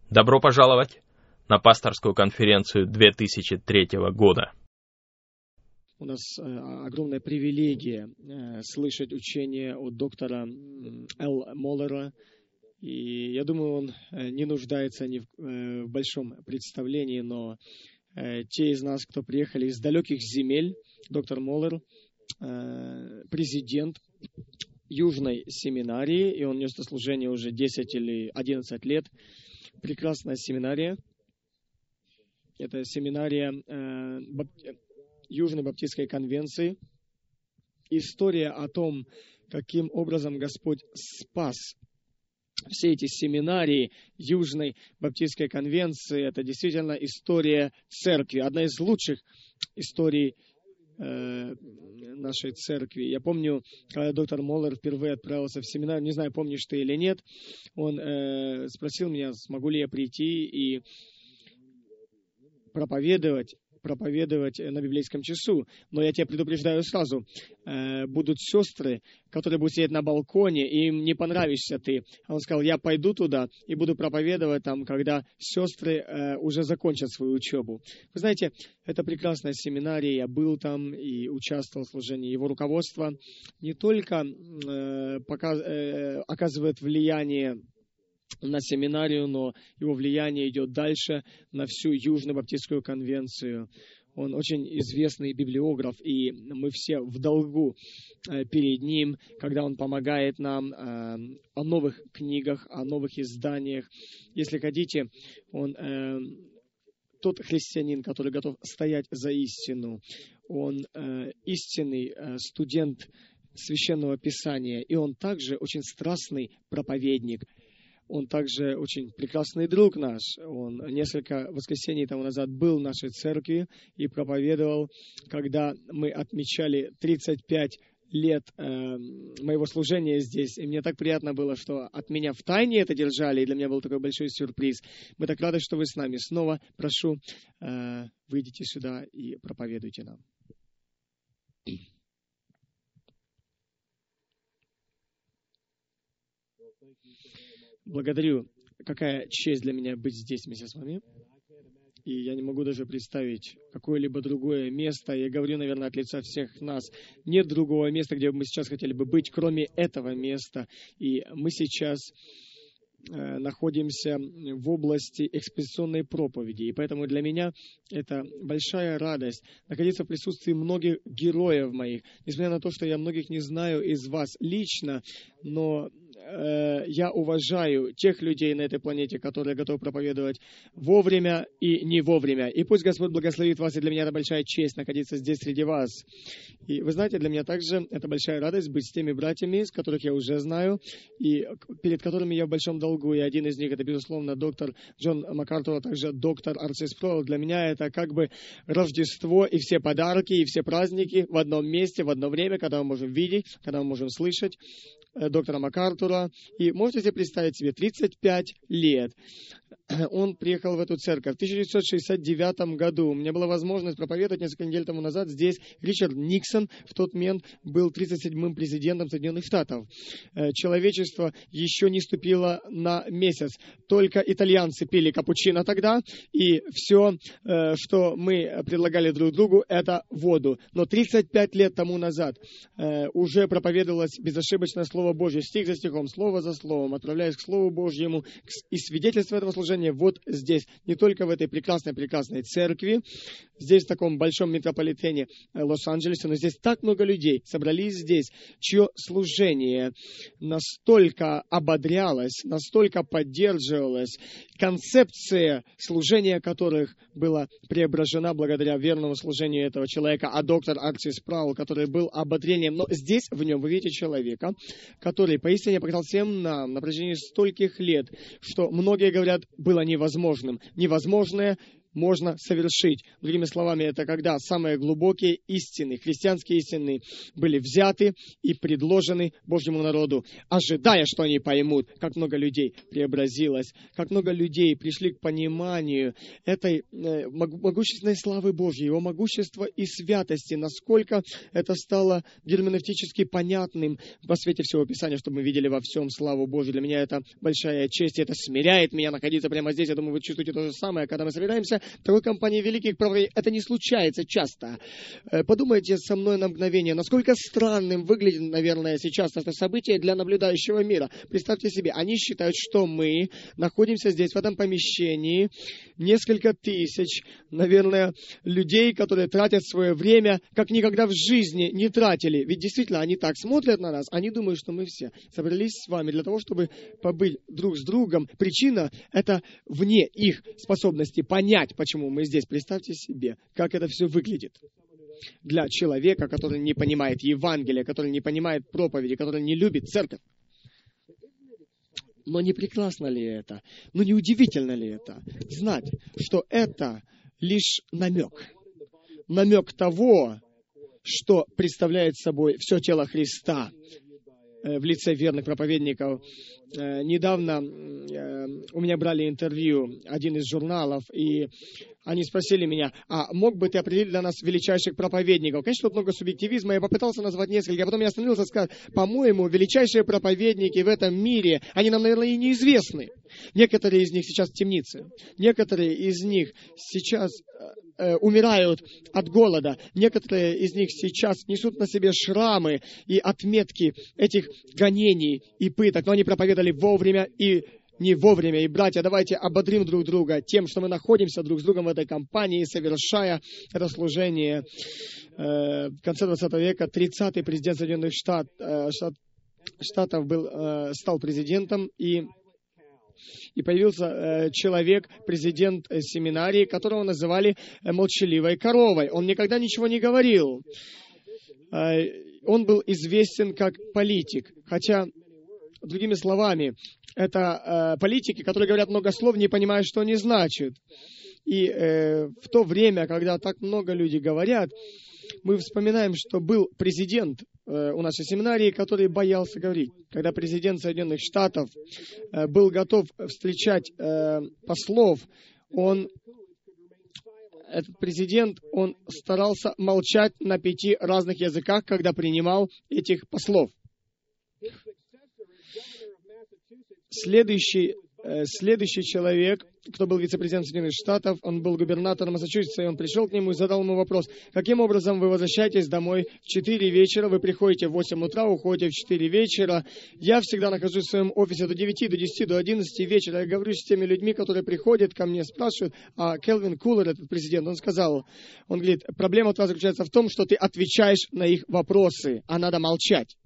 Добро пожаловать на пасторскую конференцию 2003 года. У нас огромная привилегия слышать учение от доктора Л. Моллера. И я думаю, он не нуждается ни в большом представлении, но те из нас, кто приехали из далеких земель, доктор Моллер, президент Южной семинарии, и он нес на служение уже 10 или 11 лет. Прекрасная семинария. Это семинария Южной Баптистской конвенции. История о том, каким образом Господь спас все эти семинарии Южной Баптистской конвенции, это действительно история церкви, одна из лучших историй нашей церкви. Я помню, когда доктор Моллер впервые отправился в семинар, не знаю, помнишь ты или нет, он спросил меня, смогу ли я прийти и проповедовать на библейском часу. Но я тебя предупреждаю сразу, будут сестры, которые будут сидеть на балконе, и им не понравишься ты. Он сказал, я пойду туда и буду проповедовать там, когда сестры уже закончат свою учебу. Вы знаете, это прекрасная семинария, я был там и участвовал в служении. Его руководство не только оказывает влияние на семинарию, но его влияние идет дальше на всю Южную Баптистскую конвенцию. Он очень известный библиограф, и мы все в долгу перед ним, когда он помогает нам о новых книгах, о новых изданиях. Если хотите, он тот христианин, который готов стоять за истину. Он истинный студент Священного Писания, и он также очень страстный проповедник. Он также очень прекрасный друг наш. Он несколько воскресений тому назад был в нашей церкви и проповедовал, когда мы отмечали 35 лет моего служения здесь. И мне так приятно было, что от меня в тайне это держали, и для меня был такой большой сюрприз. Мы так рады, что вы с нами. Снова прошу, выйдите сюда и проповедуйте нам. Благодарю. Какая честь для меня быть здесь вместе с вами. И я не могу даже представить какое-либо другое место. Я говорю, наверное, от лица всех нас. Нет другого места, где мы сейчас хотели бы быть, кроме этого места. И мы сейчас находимся в области экспозиционной проповеди. И поэтому для меня это большая радость находиться в присутствии многих героев моих. Несмотря на то, что я многих не знаю из вас лично, но я уважаю тех людей на этой планете, которые готовы проповедовать вовремя и не вовремя. И пусть Господь благословит вас, и для меня это большая честь находиться здесь среди вас. И вы знаете, для меня также это большая радость быть с теми братьями, с которых я уже знаю, и перед которыми я в большом долгу. И один из них, это, безусловно, доктор Джон Макартур, а также доктор Арцис Спроул. Для меня это как бы Рождество и все подарки, и все праздники в одном месте, в одно время, когда мы можем видеть, когда мы можем слышать доктора Макартура. И можете себе представить себе, 35 лет он приехал в эту церковь. В 1969 году у меня была возможность проповедовать несколько недель тому назад здесь. Ричард Никсон в тот момент был 37-м президентом Соединенных Штатов. Человечество еще не ступило на месяц. Только итальянцы пили капучино тогда, и все, что мы предлагали друг другу, это воду. Но 35 лет тому назад уже проповедовалось безошибочное Слово Божье, стих за стихом, слово за словом, отправляясь к Слову Божьему, и свидетельство этого служения вот здесь, не только в этой прекрасной церкви, здесь, в таком большом метрополитене Лос-Анджелеса, но здесь так много людей собрались здесь, чье служение настолько ободрялось, настолько поддерживалось, концепция служения которых была преображена благодаря верному служению этого человека, а доктор Арцис Спроул, который был ободрением. Но здесь в нем вы видите человека, который поистине показал всем нам на протяжении стольких лет, что многие говорят, было невозможным. Невозможное можно совершить. Другими словами, это когда самые глубокие истины, христианские истины, были взяты и предложены Божьему народу, ожидая, что они поймут, как много людей преобразилось, как много людей пришли к пониманию этой могущественной славы Божьей, Его могущества и святости, насколько это стало герменевтически понятным во свете всего Писания, чтобы мы видели во всем славу Божью. Для меня это большая честь, и это смиряет меня находиться прямо здесь. Я думаю, вы чувствуете то же самое, когда мы собираемся в такой компании великих проповедей. Это не случается часто. Подумайте со мной на мгновение, насколько странным выглядит, наверное, сейчас это событие для наблюдающего мира. Представьте себе, они считают, что мы находимся здесь, в этом помещении, несколько тысяч, наверное, людей, которые тратят свое время, как никогда в жизни не тратили. Ведь действительно, они так смотрят на нас, они думают, что мы все собрались с вами для того, чтобы побыть друг с другом. Причина — это вне их способности понять, почему мы здесь. Представьте себе, как это все выглядит. Для человека, который не понимает Евангелия, который не понимает проповеди, который не любит церковь. Но не прекрасно ли это? Но не удивительно ли это? Знать, что это лишь намек. Намек того, что представляет собой все тело Христа в лице верных проповедников. Недавно у меня брали интервью один из журналов, и они спросили меня, а мог бы ты определить для нас величайших проповедников? Конечно, тут много субъективизма, я попытался назвать несколько, а потом я остановился и сказал, по-моему, величайшие проповедники в этом мире, они нам, наверное, и неизвестны. Некоторые из них сейчас в темнице, некоторые из них сейчас умирают от голода, некоторые из них сейчас несут на себе шрамы и отметки этих гонений и пыток, но они проповедовали вовремя и не вовремя. И, братья, давайте ободрим друг друга тем, что мы находимся друг с другом в этой компании, совершая это служение. В конце 20 века 30-й президент Соединенных Штатов стал президентом, и появился человек, президент семинарии, которого называли молчаливой коровой. Он никогда ничего не говорил. Он был известен как политик, хотя, другими словами, это политики, которые говорят много слов, не понимая, что они значат. И в то время, когда так много людей говорят, мы вспоминаем, что был президент у нашей семинарии, который боялся говорить. Когда президент Соединенных Штатов был готов встречать послов, этот президент, он старался молчать на 5 разных языках, когда принимал этих послов. Следующий человек, кто был вице-президент Соединенных Штатов, он был губернатором Массачусетса, и он пришел к нему и задал ему вопрос, каким образом вы возвращаетесь домой в 4 вечера, вы приходите в 8 утра, уходите в 4 вечера. Я всегда нахожусь в своем офисе до 9, до 10, до 11 вечера. Я говорю с теми людьми, которые приходят ко мне, спрашивают, а Келвин Кулер, этот президент, он говорит, проблема твоя заключается в том, что ты отвечаешь на их вопросы, а надо молчать.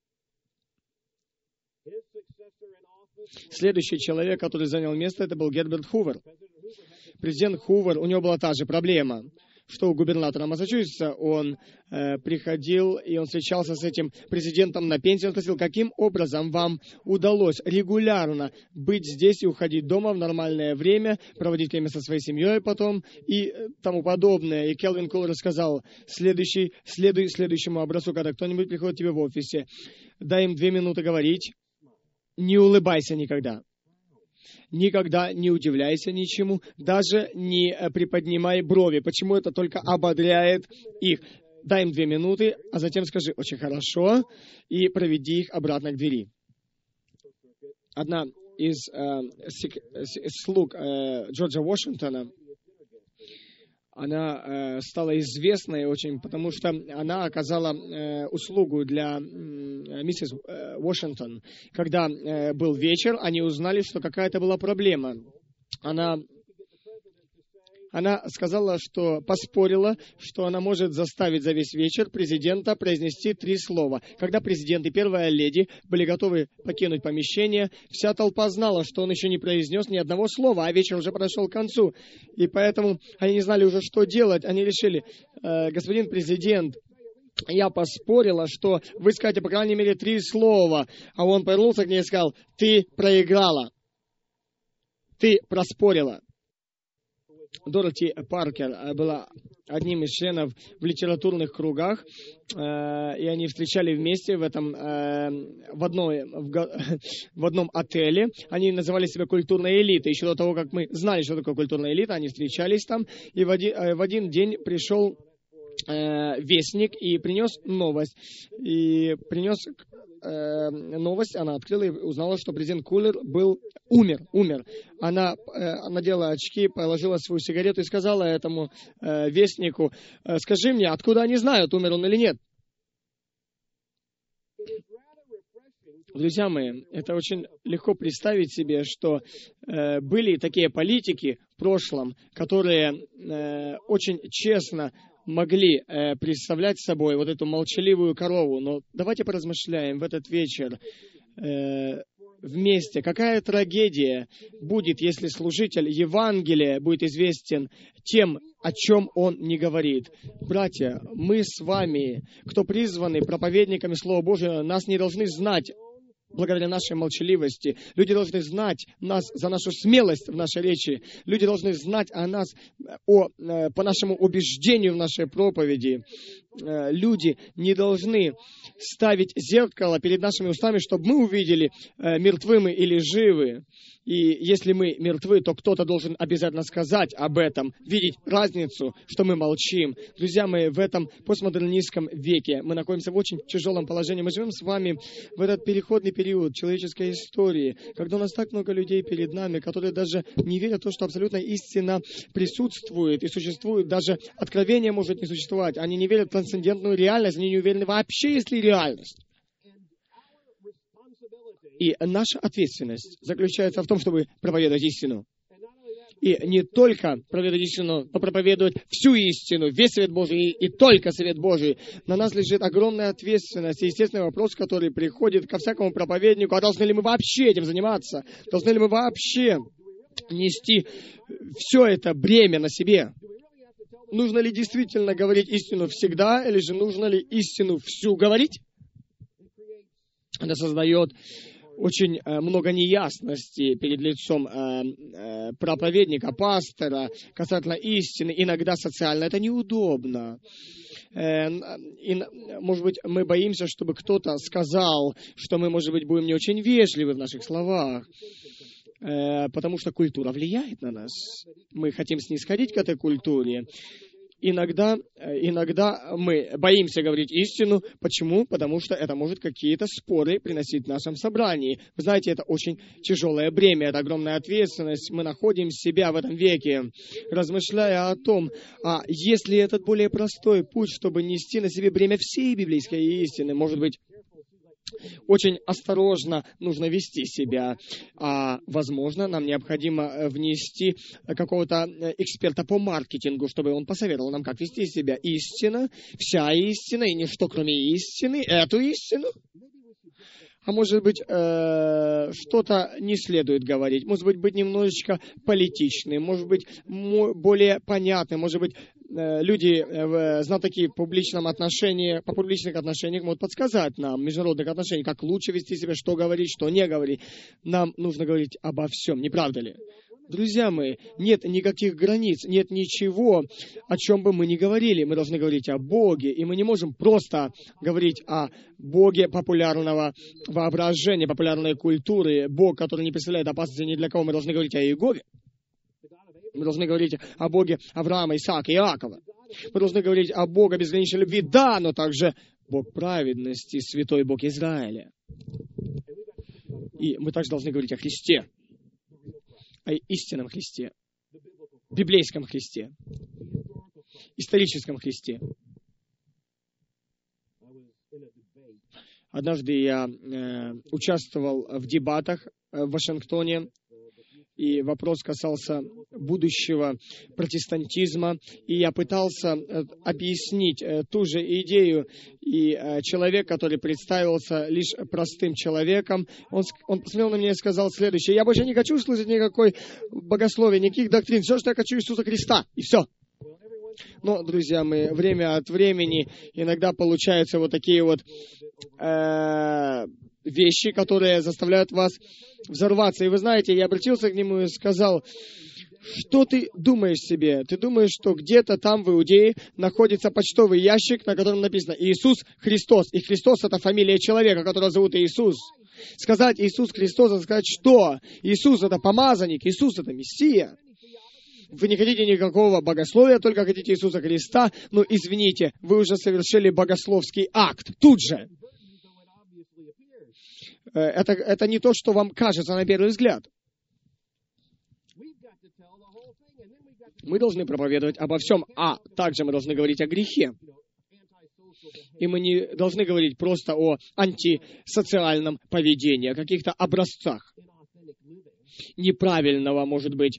Следующий человек, который занял место, это был Герберт Хувер. Президент Хувер, у него была та же проблема, что у губернатора Массачусетса. Он приходил, и он встречался с этим президентом на пенсии. Он спросил, каким образом вам удалось регулярно быть здесь и уходить дома в нормальное время, проводить время со своей семьей потом и тому подобное. И Келвин Кулер сказал, следуй следующему образцу, когда кто-нибудь приходит к тебе в офисе, дай им 2 минуты говорить, не улыбайся никогда. Никогда не удивляйся ничему, даже не приподнимай брови. Почему это только ободряет их? Дай им 2 минуты, а затем скажи «очень хорошо» и проведи их обратно к двери. Одна из слуг Джорджа Вашингтона, она стала известной очень, потому что она оказала услугу для миссис Вашингтон. Когда был вечер, они узнали, что какая-то была проблема. Она сказала, что поспорила, что она может заставить за весь вечер президента произнести 3 слова. Когда президент и первая леди были готовы покинуть помещение, вся толпа знала, что он еще не произнес ни одного слова, а вечер уже подошел к концу. И поэтому они не знали уже, что делать. Они решили, господин президент, я поспорила, что вы скажете, по крайней мере, 3 слова. А он повернулся к ней и сказал, ты проиграла. Ты проспорила. Дороти Паркер была одним из членов в литературных кругах, и они встречали вместе в одном отеле. Они называли себя культурной элитой. Еще до того, как мы знали, что такое культурная элита, они встречались там, и в один день пришел вестник и принес новость. Новость, она открыла и узнала, что президент Кулер умер. Она надела очки, положила свою сигарету и сказала этому вестнику: скажи мне, откуда они знают, умер он или нет? Друзья мои, это очень легко представить себе, что были такие политики в прошлом, которые очень честно могли представлять собой вот эту молчаливую корову. Но давайте поразмышляем в этот вечер вместе, какая трагедия будет, если служитель Евангелия будет известен тем, о чем он не говорит. Братья, мы с вами, кто призваны проповедниками Слова Божьего, нас не должны знать благодаря нашей молчаливости. Люди должны знать нас за нашу смелость в нашей речи. Люди должны знать о нас по нашему убеждению в нашей проповеди. Люди не должны ставить зеркало перед нашими устами, чтобы мы увидели, мертвы мы или живы. И если мы мертвы, то кто-то должен обязательно сказать об этом, видеть разницу, что мы молчим. Друзья мои, в этом постмодернистском веке мы находимся в очень тяжелом положении. Мы живем с вами в этот переходный период человеческой истории, когда у нас так много людей перед нами, которые даже не верят в то, что абсолютная истина присутствует и существует. Даже откровение может не существовать. Они не верят в трансцендентную реальность, они не уверены вообще, есть ли реальность. И наша ответственность заключается в том, чтобы проповедовать истину. И не только проповедовать истину, но проповедовать всю истину, весь свет Божий и только свет Божий. На нас лежит огромная ответственность. И естественный вопрос, который приходит ко всякому проповеднику: а должны ли мы вообще этим заниматься? Должны ли мы вообще нести все это бремя на себе? Нужно ли действительно говорить истину всегда, или же нужно ли истину всю говорить? Это создает очень много неясностей перед лицом проповедника, пастора касательно истины. Иногда социально это неудобно. И, может быть, мы боимся, чтобы кто-то сказал, что мы, может быть, будем не очень вежливы в наших словах, потому что культура влияет на нас. Мы хотим снисходить к этой культуре. Иногда мы боимся говорить истину. Почему? Потому что это может какие-то споры приносить в нашем собрании. Вы знаете, это очень тяжелое бремя, это огромная ответственность. Мы находим себя в этом веке, размышляя о том, есть ли этот более простой путь, чтобы нести на себе бремя всей библейской истины. Может быть, очень осторожно нужно вести себя. Возможно, нам необходимо внести какого-то эксперта по маркетингу, чтобы он посоветовал нам, как вести себя. Истина, вся истина, и ничто, кроме истины, эту истину. А может быть, что-то не следует говорить. Может быть немножечко политичным, может быть, более понятным, может быть, люди, знатоки по публичных отношениях могут подсказать нам, в международных отношениях, как лучше вести себя, что говорить, что не говорить. Нам нужно говорить обо всем, не правда ли? Друзья мои, нет никаких границ, нет ничего, о чем бы мы ни говорили. Мы должны говорить о Боге, и мы не можем просто говорить о Боге популярного воображения, популярной культуры, Бог, который не представляет опасности ни для кого. Мы должны говорить о Иегове. Мы должны говорить о Боге Авраама, Исаака и Иакова. Мы должны говорить о Боге безграничной любви, да, но также Бог праведности, святой Бог Израиля. И мы также должны говорить о Христе, о истинном Христе, библейском Христе, историческом Христе. Однажды я участвовал в дебатах в Вашингтоне, и вопрос касался будущего протестантизма, и я пытался объяснить ту же идею, и человек, который представился лишь простым человеком, он посмотрел на меня и сказал следующее: я больше не хочу слышать никакой богословия, никаких доктрин, все, что я хочу, Иисуса Христа, и все. Но, друзья мои, время от времени иногда получаются вот такие вот вещи, которые заставляют вас взорваться. И вы знаете, я обратился к нему и сказал, Что ты думаешь себе? Ты думаешь, что где-то там в Иудее находится почтовый ящик, на котором написано «Иисус Христос». И Христос — это фамилия человека, которого зовут Иисус. Сказать Иисус Христос, это сказать что? Иисус — это помазанник, Иисус — это Мессия. Вы не хотите никакого богословия, только хотите Иисуса Христа. Но извините, вы уже совершили богословский акт тут же. Это не то, что вам кажется на первый взгляд. Мы должны проповедовать обо всем, а также мы должны говорить о грехе. И мы не должны говорить просто о антисоциальном поведении, о каких-то образцах неправильного, может быть,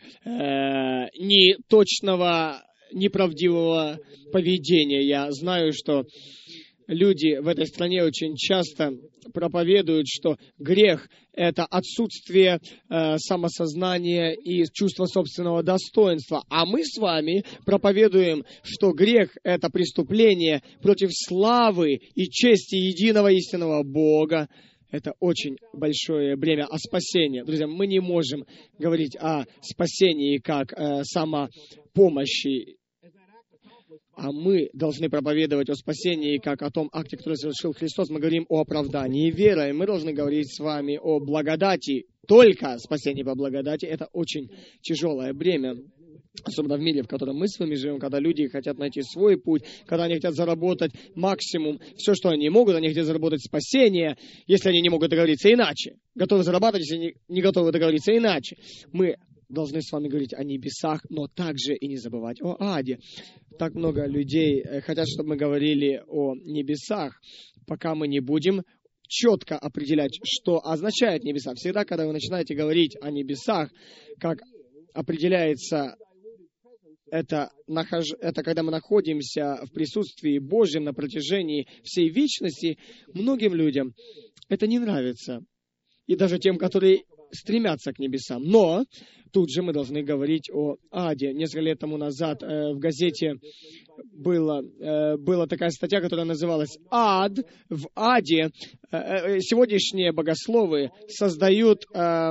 неточного, неправдивого поведения. Я знаю, что люди в этой стране очень часто проповедуют, что грех — это отсутствие самосознания и чувства собственного достоинства. А мы с вами проповедуем, что грех — это преступление против славы и чести единого истинного Бога. Это очень большое бремя о спасении. Друзья, мы не можем говорить о спасении как самопомощи, а мы должны проповедовать о спасении как о том акте, который совершил Христос. Мы говорим о оправдании верой. Мы должны говорить с вами о благодати. Только спасение по благодати — это очень тяжелое бремя. Особенно в мире, в котором мы с вами живем, когда люди хотят найти свой путь, когда они хотят заработать максимум, все, что они могут, они хотят заработать спасение, если они не могут договориться иначе. Готовы зарабатывать, если не готовы договориться иначе. Мы должны с вами говорить о небесах, но также и не забывать о аде. Так много людей хотят, чтобы мы говорили о небесах, пока мы не будем четко определять, что означает небеса. Всегда, когда вы начинаете говорить о небесах, как определяется это когда мы находимся в присутствии Божьем на протяжении всей вечности, многим людям это не нравится. И даже тем, которые стремятся к небесам. Но тут же мы должны говорить о аде. Несколько лет тому назад в газете была такая статья, которая называлась «Ад». В аде сегодняшние богословы создают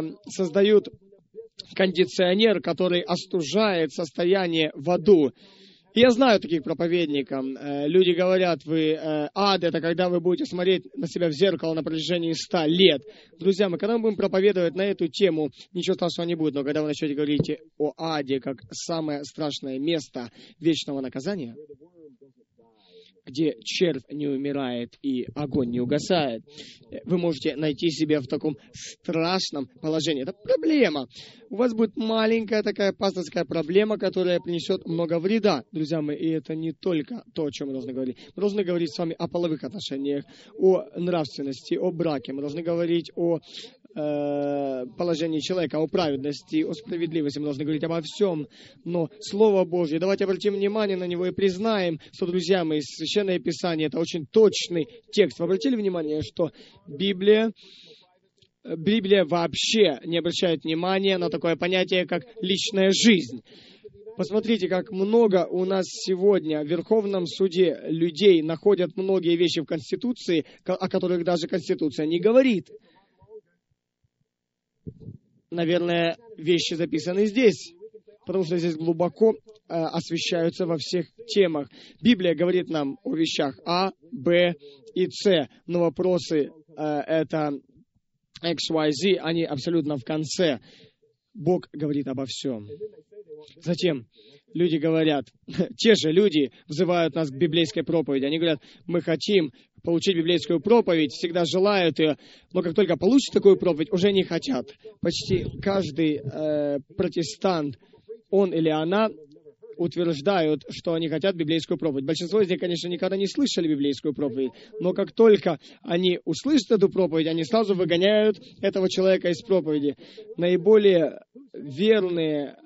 кондиционер, который остужает состояние в аду. И я знаю таких проповедников. Люди говорят, ад — это когда вы будете смотреть на себя в зеркало на протяжении 100 лет. Друзья мои, когда мы будем проповедовать на эту тему, ничего страшного не будет. Но когда вы начнете говорить о аде как самое страшное место вечного наказания, где червь не умирает и огонь не угасает, вы можете найти себя в таком страшном положении. Это проблема. У вас будет маленькая такая пасторская проблема, которая принесет много вреда, друзья мои. И это не только то, о чем мы должны говорить. Мы должны говорить с вами о половых отношениях, о нравственности, о браке. Мы должны говорить о положении человека, о праведности, о справедливости. Мы должны говорить обо всем. Но Слово Божье, давайте обратим внимание на него и признаем, что, друзья мои, Священное Писание — это очень точный текст. Вы обратили внимание, что Библия вообще не обращает внимания на такое понятие, как личная жизнь. Посмотрите, как много у нас сегодня в Верховном суде людей находят многие вещи в Конституции, о которых даже Конституция не говорит. Наверное, вещи записаны здесь, потому что здесь глубоко освещаются во всех темах. Библия говорит нам о вещах А, Б и С, но вопросы это X, Y, Z, они абсолютно в конце. Бог говорит обо всем. Затем люди говорят, те же люди взывают нас к библейской проповеди. Они говорят, мы хотим получить библейскую проповедь, всегда желают ее, но как только получат такую проповедь, уже не хотят. Почти каждый протестант, он или она, утверждают, что они хотят библейскую проповедь. Большинство из них, конечно, никогда не слышали библейскую проповедь, но как только они услышат эту проповедь, они сразу выгоняют этого человека из проповеди. Наиболее верные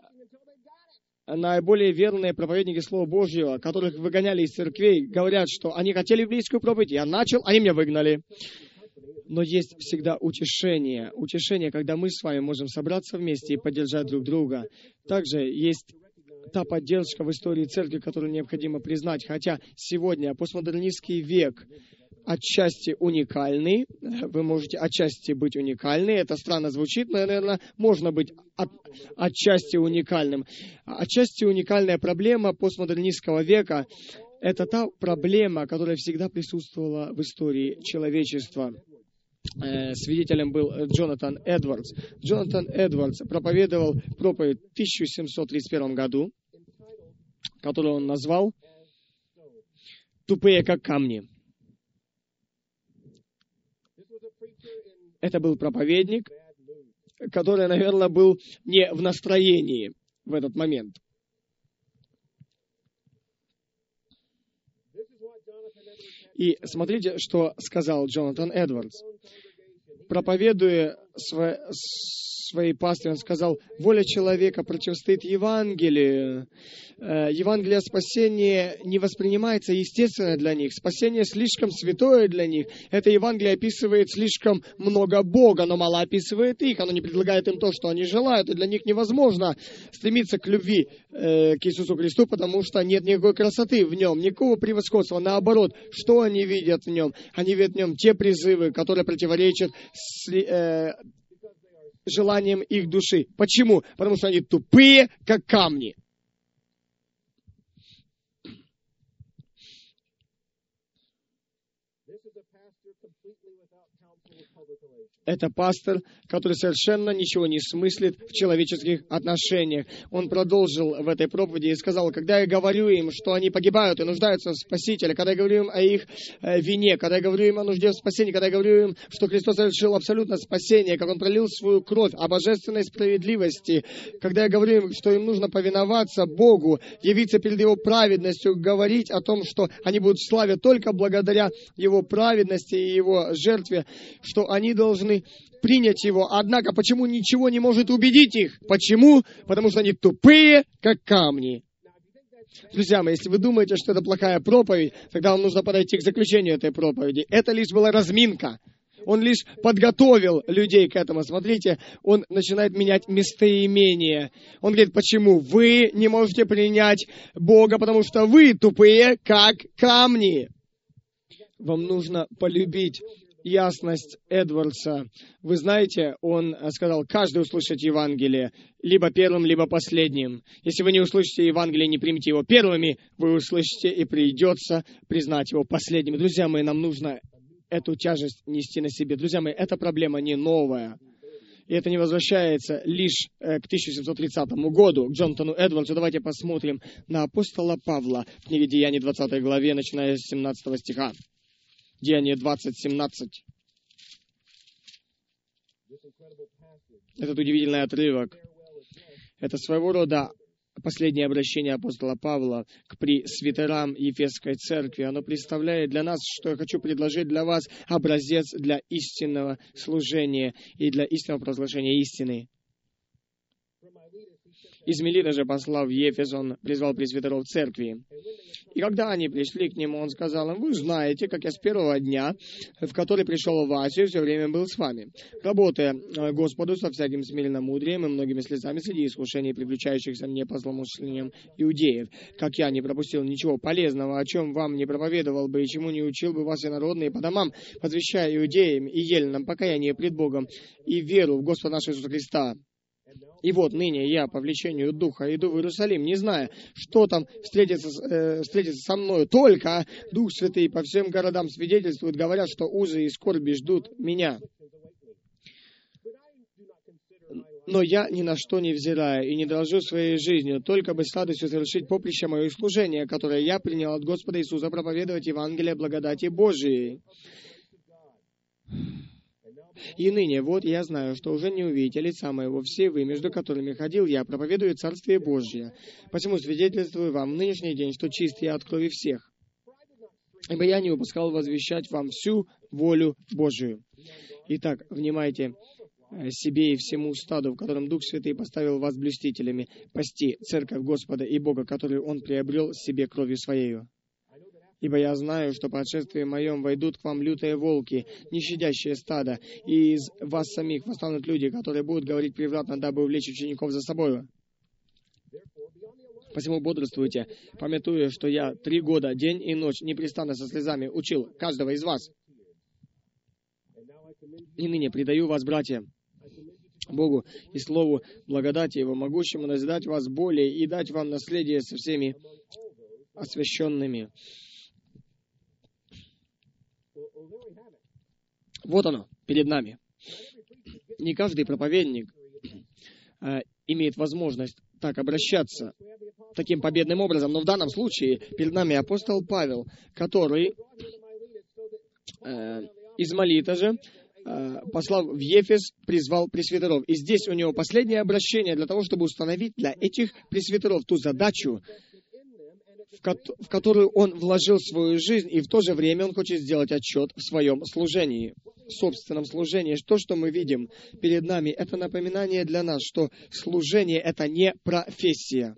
проповедники Слова Божьего, которых выгоняли из церквей, говорят, что они хотели библейскую проповедь, я начал, они меня выгнали. Но есть всегда утешение, когда мы с вами можем собраться вместе и поддержать друг друга. Также есть та поддержка в истории церкви, которую необходимо признать, хотя сегодня постмодернистский век отчасти уникальный, вы можете отчасти быть уникальны. Это странно звучит, но, наверное, можно быть отчасти уникальным. Отчасти уникальная проблема постмодернистского века — это та проблема, которая всегда присутствовала в истории человечества. Свидетелем был Джонатан Эдвардс. Джонатан Эдвардс проповедовал проповедь в 1731 году, которую он назвал «Тупые, как камни». Это был проповедник, который, наверное, был не в настроении в этот момент. И смотрите, что сказал Джонатан Эдвардс. Проповедуя своей пастве, он сказал: воля человека противостоит Евангелию. Евангелие спасения не воспринимается естественно для них. Спасение слишком святое для них. Это Евангелие описывает слишком много Бога, но мало описывает их. Оно не предлагает им то, что они желают. И для них невозможно стремиться к любви к Иисусу Христу, потому что нет никакой красоты в нем, никакого превосходства. Наоборот, что они видят в нем? Они видят в нем те призывы, которые противоречат желанием их души. Почему? Потому что они тупые, как камни. Это пастор, который совершенно ничего не смыслит в человеческих отношениях. Он продолжил в этой проповеди и сказал: когда я говорю им, что они погибают и нуждаются в Спасителе, когда я говорю им о их вине, когда я говорю им о нужде в спасении, когда я говорю им, что Христос совершил абсолютно спасение, как Он пролил свою кровь, о божественной справедливости, когда я говорю им, что им нужно повиноваться Богу, явиться перед Его праведностью, говорить о том, что они будут в славе только благодаря Его праведности и Его жертве, что они должны принять Его. Однако, почему ничего не может убедить их? Почему? Потому что они тупые, как камни. Друзья мои, если вы думаете, что это плохая проповедь, тогда вам нужно подойти к заключению этой проповеди. Это лишь была разминка. Он лишь подготовил людей к этому. Смотрите, он начинает менять местоимение. Он говорит: почему вы не можете принять Бога? Потому что вы тупые, как камни. Вам нужно полюбить ясность Эдвардса. Вы знаете, он сказал: каждый услышит Евангелие, либо первым, либо последним. Если вы не услышите Евангелие, не примите его первыми, вы услышите, и придется признать его последними. Друзья мои, нам нужно эту тяжесть нести на себе. Друзья мои, эта проблема не новая. И это не возвращается лишь к 1730 году, к Джонатану Эдвардсу. Давайте посмотрим на апостола Павла в книге Деяний 20 главе, начиная с 17 стиха. Деяние 20:17. Этот удивительный отрывок. Это своего рода последнее обращение апостола Павла к пресвитерам Ефесской церкви. Оно представляет для нас, что я хочу предложить для вас образец для истинного служения и для истинного провозглашения истины. Из Милита же, послав в Ефес, он призвал пресвитеров церкви. И когда они пришли к нему, он сказал им: вы знаете, как я с первого дня, в который пришел в Асию, все время был с вами, работая Господу со всяким смиренномудрием и многими слезами среди искушений, приключающихся мне по злоумышлениям иудеев. Как я не пропустил ничего полезного, о чем вам не проповедовал бы и чему не учил бы вас инородные по домам, возвещая иудеям и еленам покаяние пред Богом и веру в Господа нашего Иисуса Христа. И вот ныне я по влечению Духа иду в Иерусалим, не зная, что там встретится со мною. Только Дух Святый по всем городам свидетельствует, говоря, что узы и скорби ждут меня. Но я ни на что не взираю и не дорожу своей жизнью, только бы с радостью совершить поприще мое служение, которое я принял от Господа Иисуса, проповедовать Евангелие благодати Божией. И ныне, вот, я знаю, что уже не увидите лица моего все вы, между которыми ходил я, проповедую Царствие Божье. Посему свидетельствую вам в нынешний день, что чист я от крови всех. Ибо я не упускал возвещать вам всю волю Божию. Итак, внимайте себе и всему стаду, в котором Дух Святый поставил вас блюстителями, пасти церковь Господа и Бога, которую Он приобрел себе кровью Своею. Ибо я знаю, что по отшествии моем войдут к вам лютые волки, не щадящие стада, и из вас самих восстанут люди, которые будут говорить превратно, дабы увлечь учеников за собою. Посему бодрствуйте, памятуя, что я 3 года, день и ночь, непрестанно со слезами учил каждого из вас. И ныне предаю вас, братья, Богу и Слову благодати Его, могущему назидать вас более и дать вам наследие со всеми освященными. Вот оно, перед нами. Не каждый проповедник имеет возможность так обращаться, таким победным образом, но в данном случае перед нами апостол Павел, который из Молита же, послав в Ефес, призвал пресвитеров. И здесь у него последнее обращение для того, чтобы установить для этих пресвитеров ту задачу, в которую он вложил свою жизнь, и в то же время он хочет сделать отчет в своем служении, в собственном служении. То, что мы видим перед нами, это напоминание для нас, что служение — это не профессия.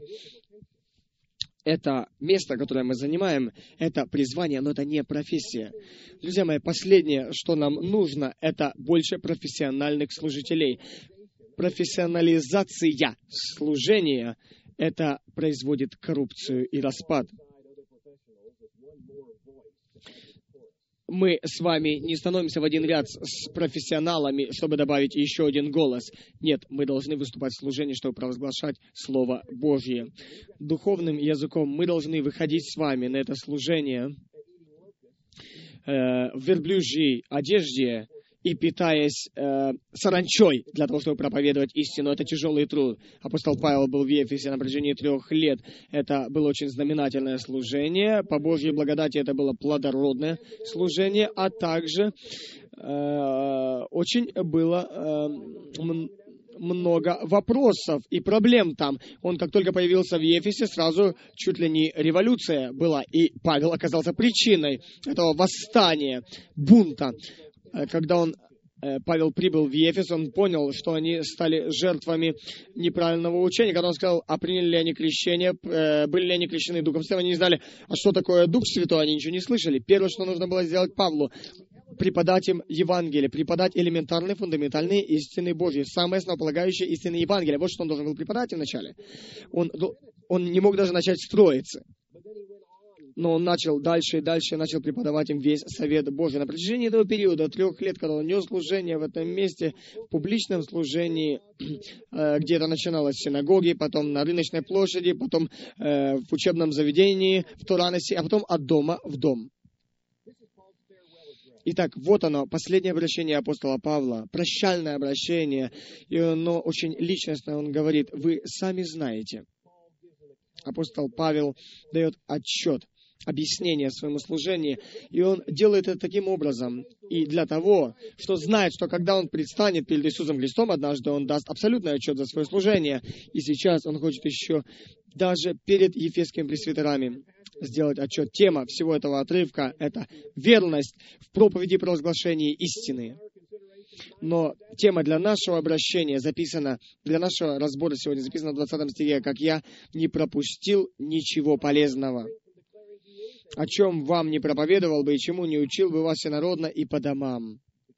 Это место, которое мы занимаем, это призвание, но это не профессия. Друзья мои, последнее, что нам нужно, это больше профессиональных служителей. Профессионализация служения — это производит коррупцию и распад. Мы с вами не становимся в один ряд с профессионалами, чтобы добавить еще один голос. Нет, мы должны выступать в служении, чтобы провозглашать Слово Божье. Духовным языком мы должны выходить с вами на это служение в верблюжьей одежде и питаясь саранчой для того, чтобы проповедовать истину. Это тяжелый труд. Апостол Павел был в Ефесе на протяжении 3 лет. Это было очень знаменательное служение. По Божьей благодати это было плодородное служение, а также очень было много вопросов и проблем там. Он, как только появился в Ефесе, сразу чуть ли не революция была. И Павел оказался причиной этого восстания, бунта. Когда Павел прибыл в Ефес, он понял, что они стали жертвами неправильного учения. Когда он сказал, а приняли ли они крещение, были ли они крещены Духом Святым, они не знали, а что такое Дух Святой, они ничего не слышали. Первое, что нужно было сделать Павлу, преподать им Евангелие, преподать элементарные, фундаментальные истины Божьи, самые основополагающие истины Евангелия. Вот что он должен был преподать вначале. Он не мог даже начать строиться. Но он начал дальше и дальше, начал преподавать им весь совет Божий. На протяжении этого периода, 3 лет, когда он нес служение в этом месте, в публичном служении, где это начиналось в синагоге, потом на рыночной площади, потом в учебном заведении, в Тураносе, а потом от дома в дом. Итак, вот оно, последнее обращение апостола Павла, прощальное обращение, и оно очень личностное. Он говорит, вы сами знаете. Апостол Павел дает отчет, объяснение своему служению, и он делает это таким образом, и для того, что знает, что когда он предстанет перед Иисусом Христом, однажды он даст абсолютный отчет за свое служение, и сейчас он хочет еще даже перед ефесскими пресвитерами сделать отчет. Тема всего этого отрывка — это верность в проповеди и провозглашении истины. Но тема для нашего обращения записана, для нашего разбора сегодня записана в 20 стихе, «Как я не пропустил ничего полезного, о чем вам не проповедовал бы и чему не учил бы вас всенародно и по домам».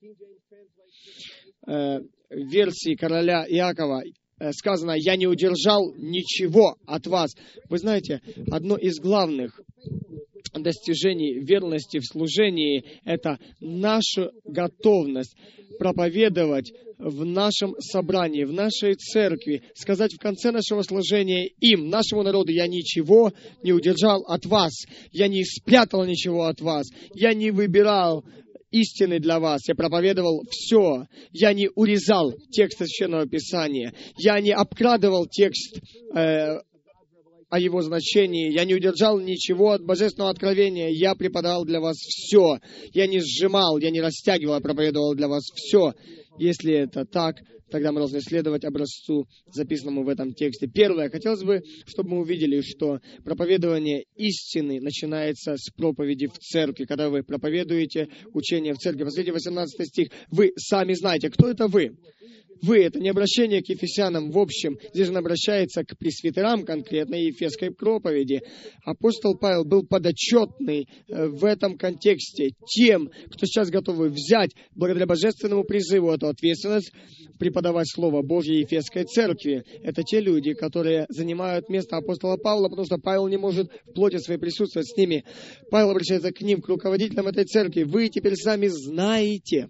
В версии короля Иакова сказано, «Я не удержал ничего от вас». Вы знаете, одно из главных достижений верности в служении — это наша готовность проповедовать в нашем собрании, в нашей церкви, сказать в конце нашего служения им, нашему народу, я ничего не удержал от вас, я не спрятал ничего от вас, я не выбирал истины для вас, я проповедовал все, я не урезал текст Священного Писания, я не обкрадывал текст о его значении. Я не удержал ничего от божественного откровения. Я преподавал для вас все. Я не сжимал, я не растягивал, я проповедовал для вас все. Если это так, тогда мы должны следовать образцу, записанному в этом тексте. Первое, хотелось бы, чтобы мы увидели, что проповедование истины начинается с проповеди в церкви. Когда вы проповедуете учение в церкви. Посмотрите, 18 стих. Вы сами знаете, кто это вы. вы. Это не обращение к ефесянам в общем. Здесь он обращается к пресвитерам конкретной ефесской проповеди. Апостол Павел был подотчетный в этом контексте тем, кто сейчас готовы взять, благодаря божественному призыву, эту ответственность, преподавать Слово Божье Ефесской церкви. Это те люди, которые занимают место апостола Павла, потому что Павел не может в плоти своей присутствовать с ними. Павел обращается к ним, к руководителям этой церкви. Вы теперь сами знаете,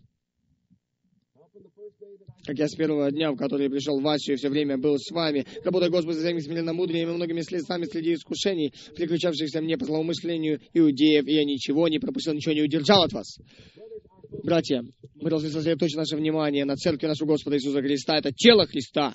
как я с первого дня, в который пришел в Асию, все время был с вами, работая Господа за своими смиренномудриями и многими слезами среди искушений, приключавшихся мне по злоумышлению иудеев, и я ничего не пропустил, ничего не удержал от вас. Братья, мы должны сосредоточить наше внимание на церкви нашего Господа Иисуса Христа. Это тело Христа.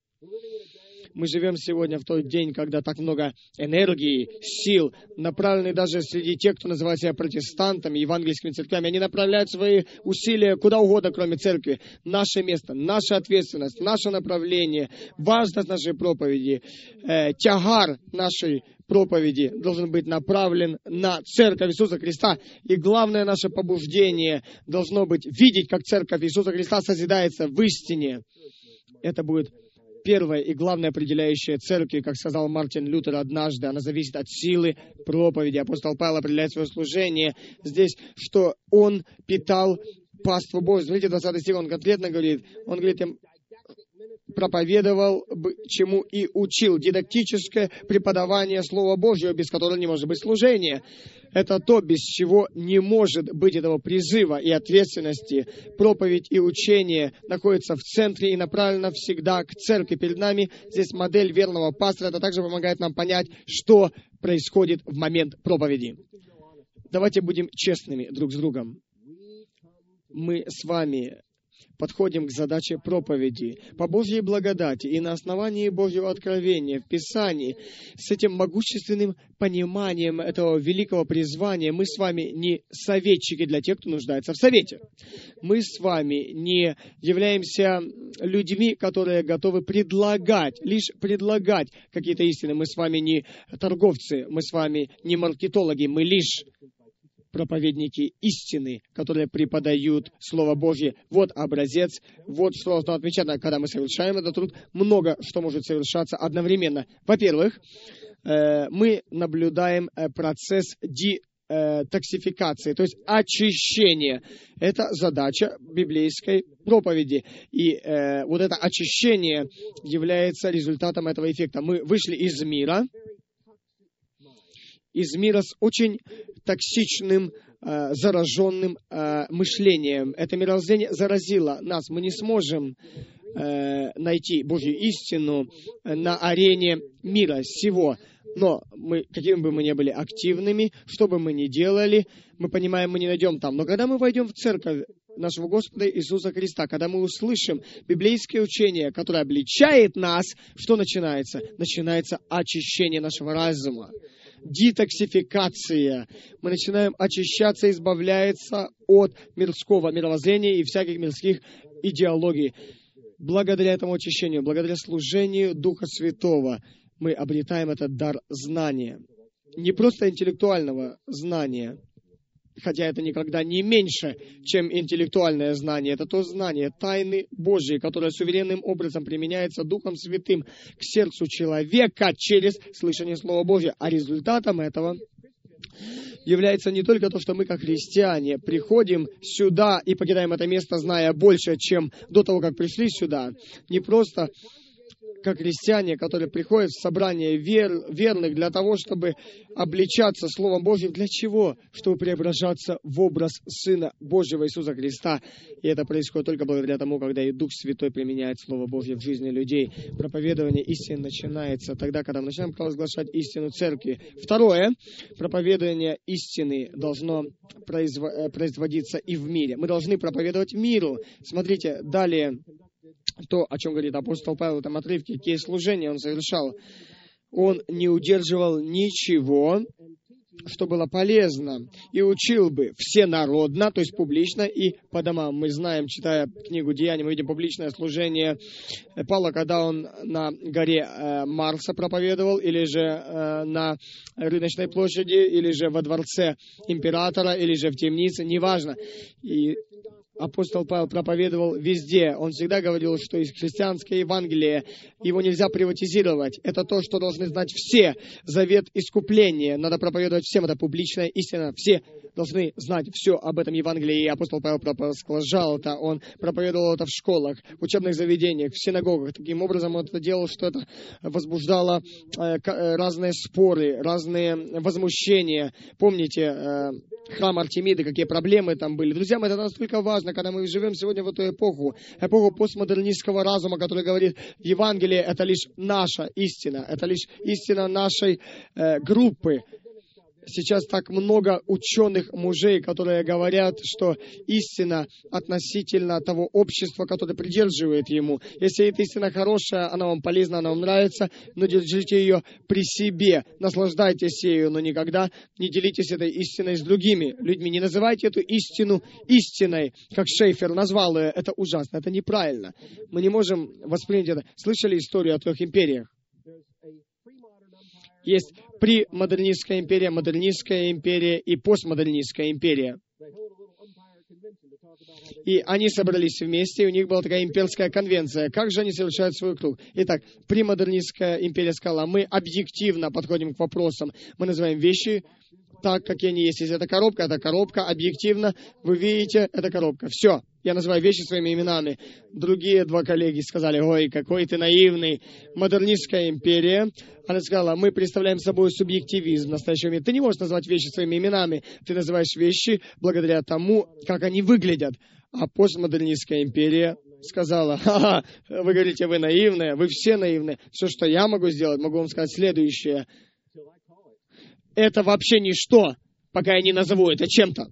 Мы живем сегодня в тот день, когда так много энергии, сил, направлены даже среди тех, кто называет себя протестантами, евангельскими церквями. Они направляют свои усилия куда угодно, кроме церкви. Наше место, наша ответственность, наше направление, важность нашей проповеди, тягар нашей проповеди должен быть направлен на Церковь Иисуса Христа. И главное наше побуждение должно быть видеть, как Церковь Иисуса Христа созидается в истине. Это будет первое и главное определяющее церкви, как сказал Мартин Лютер однажды, она зависит от силы проповеди. Апостол Павел определяет свое служение здесь, что он питал паству Божью. Смотрите, 20 стих он конкретно говорит, он говорит им, проповедовал, чему и учил. Дидактическое преподавание Слова Божьего, без которого не может быть служения. Это то, без чего не может быть этого призыва и ответственности. Проповедь и учение находятся в центре и направлено всегда к церкви. Перед нами здесь модель верного пастора. Это также помогает нам понять, что происходит в момент проповеди. Давайте будем честными друг с другом. Мы с вами подходим к задаче проповеди по Божьей благодати и на основании Божьего откровения в Писании. С этим могущественным пониманием этого великого призвания мы с вами не советчики для тех, кто нуждается в совете. Мы с вами не являемся людьми, которые готовы лишь предлагать какие-то истины. Мы с вами не торговцы, мы с вами не маркетологи, мы лишь проповедники истины, которые преподают Слово Божье. Вот образец, вот что должно отмечаться, когда мы совершаем этот труд. Много что может совершаться одновременно. Во-первых, мы наблюдаем процесс детоксификации, то есть очищения. Это задача библейской проповеди. И вот это очищение является результатом этого эффекта. Мы вышли из мира с очень токсичным, зараженным мышлением. Это мировоззрение заразило нас. Мы не сможем найти Божью истину на арене мира сего. Но мы, какими бы мы ни были активными, что бы мы ни делали, мы понимаем, мы не найдем там. Но когда мы войдем в церковь нашего Господа Иисуса Христа, когда мы услышим библейское учение, которое обличает нас, что начинается? Начинается очищение нашего разума. Детоксификация. Мы начинаем очищаться, избавляться от мирского мировоззрения и всяких мирских идеологий. Благодаря этому очищению, благодаря служению Духа Святого, мы обретаем этот дар знания. Не просто интеллектуального знания, хотя это никогда не меньше, чем интеллектуальное знание. Это то знание тайны Божьей, которое суверенным образом применяется Духом Святым к сердцу человека через слышание Слова Божьего. А результатом этого является не только то, что мы, как христиане, приходим сюда и покидаем это место, зная больше, чем до того, как пришли сюда. Не просто как христиане, которые приходят в собрание верных для того, чтобы обличаться Словом Божьим. Для чего? Чтобы преображаться в образ Сына Божьего Иисуса Христа. И это происходит только благодаря тому, когда и Дух Святой применяет Слово Божье в жизни людей. Проповедование истины начинается тогда, когда мы начинаем провозглашать истину Церкви. Второе, проповедование истины должно производиться и в мире. Мы должны проповедовать миру. Смотрите, далее, то, о чем говорит апостол Павел в этом отрывке, какие служения он совершал. Он не удерживал ничего, что было полезно, и учил бы всенародно, то есть публично, и по домам. Мы знаем, читая книгу Деяний, мы видим публичное служение Павла, когда он на горе Марса проповедовал, или же на рыночной площади, или же во дворце императора, или же в темнице, неважно. И апостол Павел проповедовал везде. Он всегда говорил, что христианское Евангелие, его нельзя приватизировать. Это то, что должны знать все. Завет искупления. Надо проповедовать всем. Это публичная истина. Все должны знать все об этом Евангелии. И апостол Павел провозглашал это. Он проповедовал это в школах, в учебных заведениях, в синагогах. Таким образом, он это делал, что это возбуждало разные споры, разные возмущения. Помните, храм Артемиды, какие проблемы там были. Друзья мои, это настолько важно, когда мы живем сегодня в эту эпоху постмодернистского разума, который говорит, Евангелие — это лишь наша истина, это лишь истина нашей группы. Сейчас так много ученых мужей, которые говорят, что истина относительно того общества, которое придерживает ему. Если эта истина хорошая, она вам полезна, она вам нравится, но держите ее при себе, наслаждайтесь ею, но никогда не делитесь этой истиной с другими людьми. Не называйте эту истину истиной, как Шейфер назвал ее. Это ужасно, это неправильно. Мы не можем воспринять это. Слышали историю о 3 империях? Есть премодернистская империя, модернистская империя и постмодернистская империя. И они собрались вместе, и у них была такая имперская конвенция. Как же они совершают свой круг? Итак, премодернистская империя сказала, мы объективно подходим к вопросам. Мы называем вещи так, какие они есть. Если это коробка, объективно, вы видите, это коробка. Все. Я называю вещи своими именами. Другие 2 коллеги сказали, ой, какой ты наивный. Модернистская империя, она сказала, мы представляем собой субъективизм в настоящем мире. Ты не можешь назвать вещи своими именами. Ты называешь вещи благодаря тому, как они выглядят. А постмодернистская империя сказала, ха-ха, вы говорите, вы наивные, вы все наивные. Все, что я могу сделать, могу вам сказать следующее. Это вообще ничто, пока я не назову это чем-то.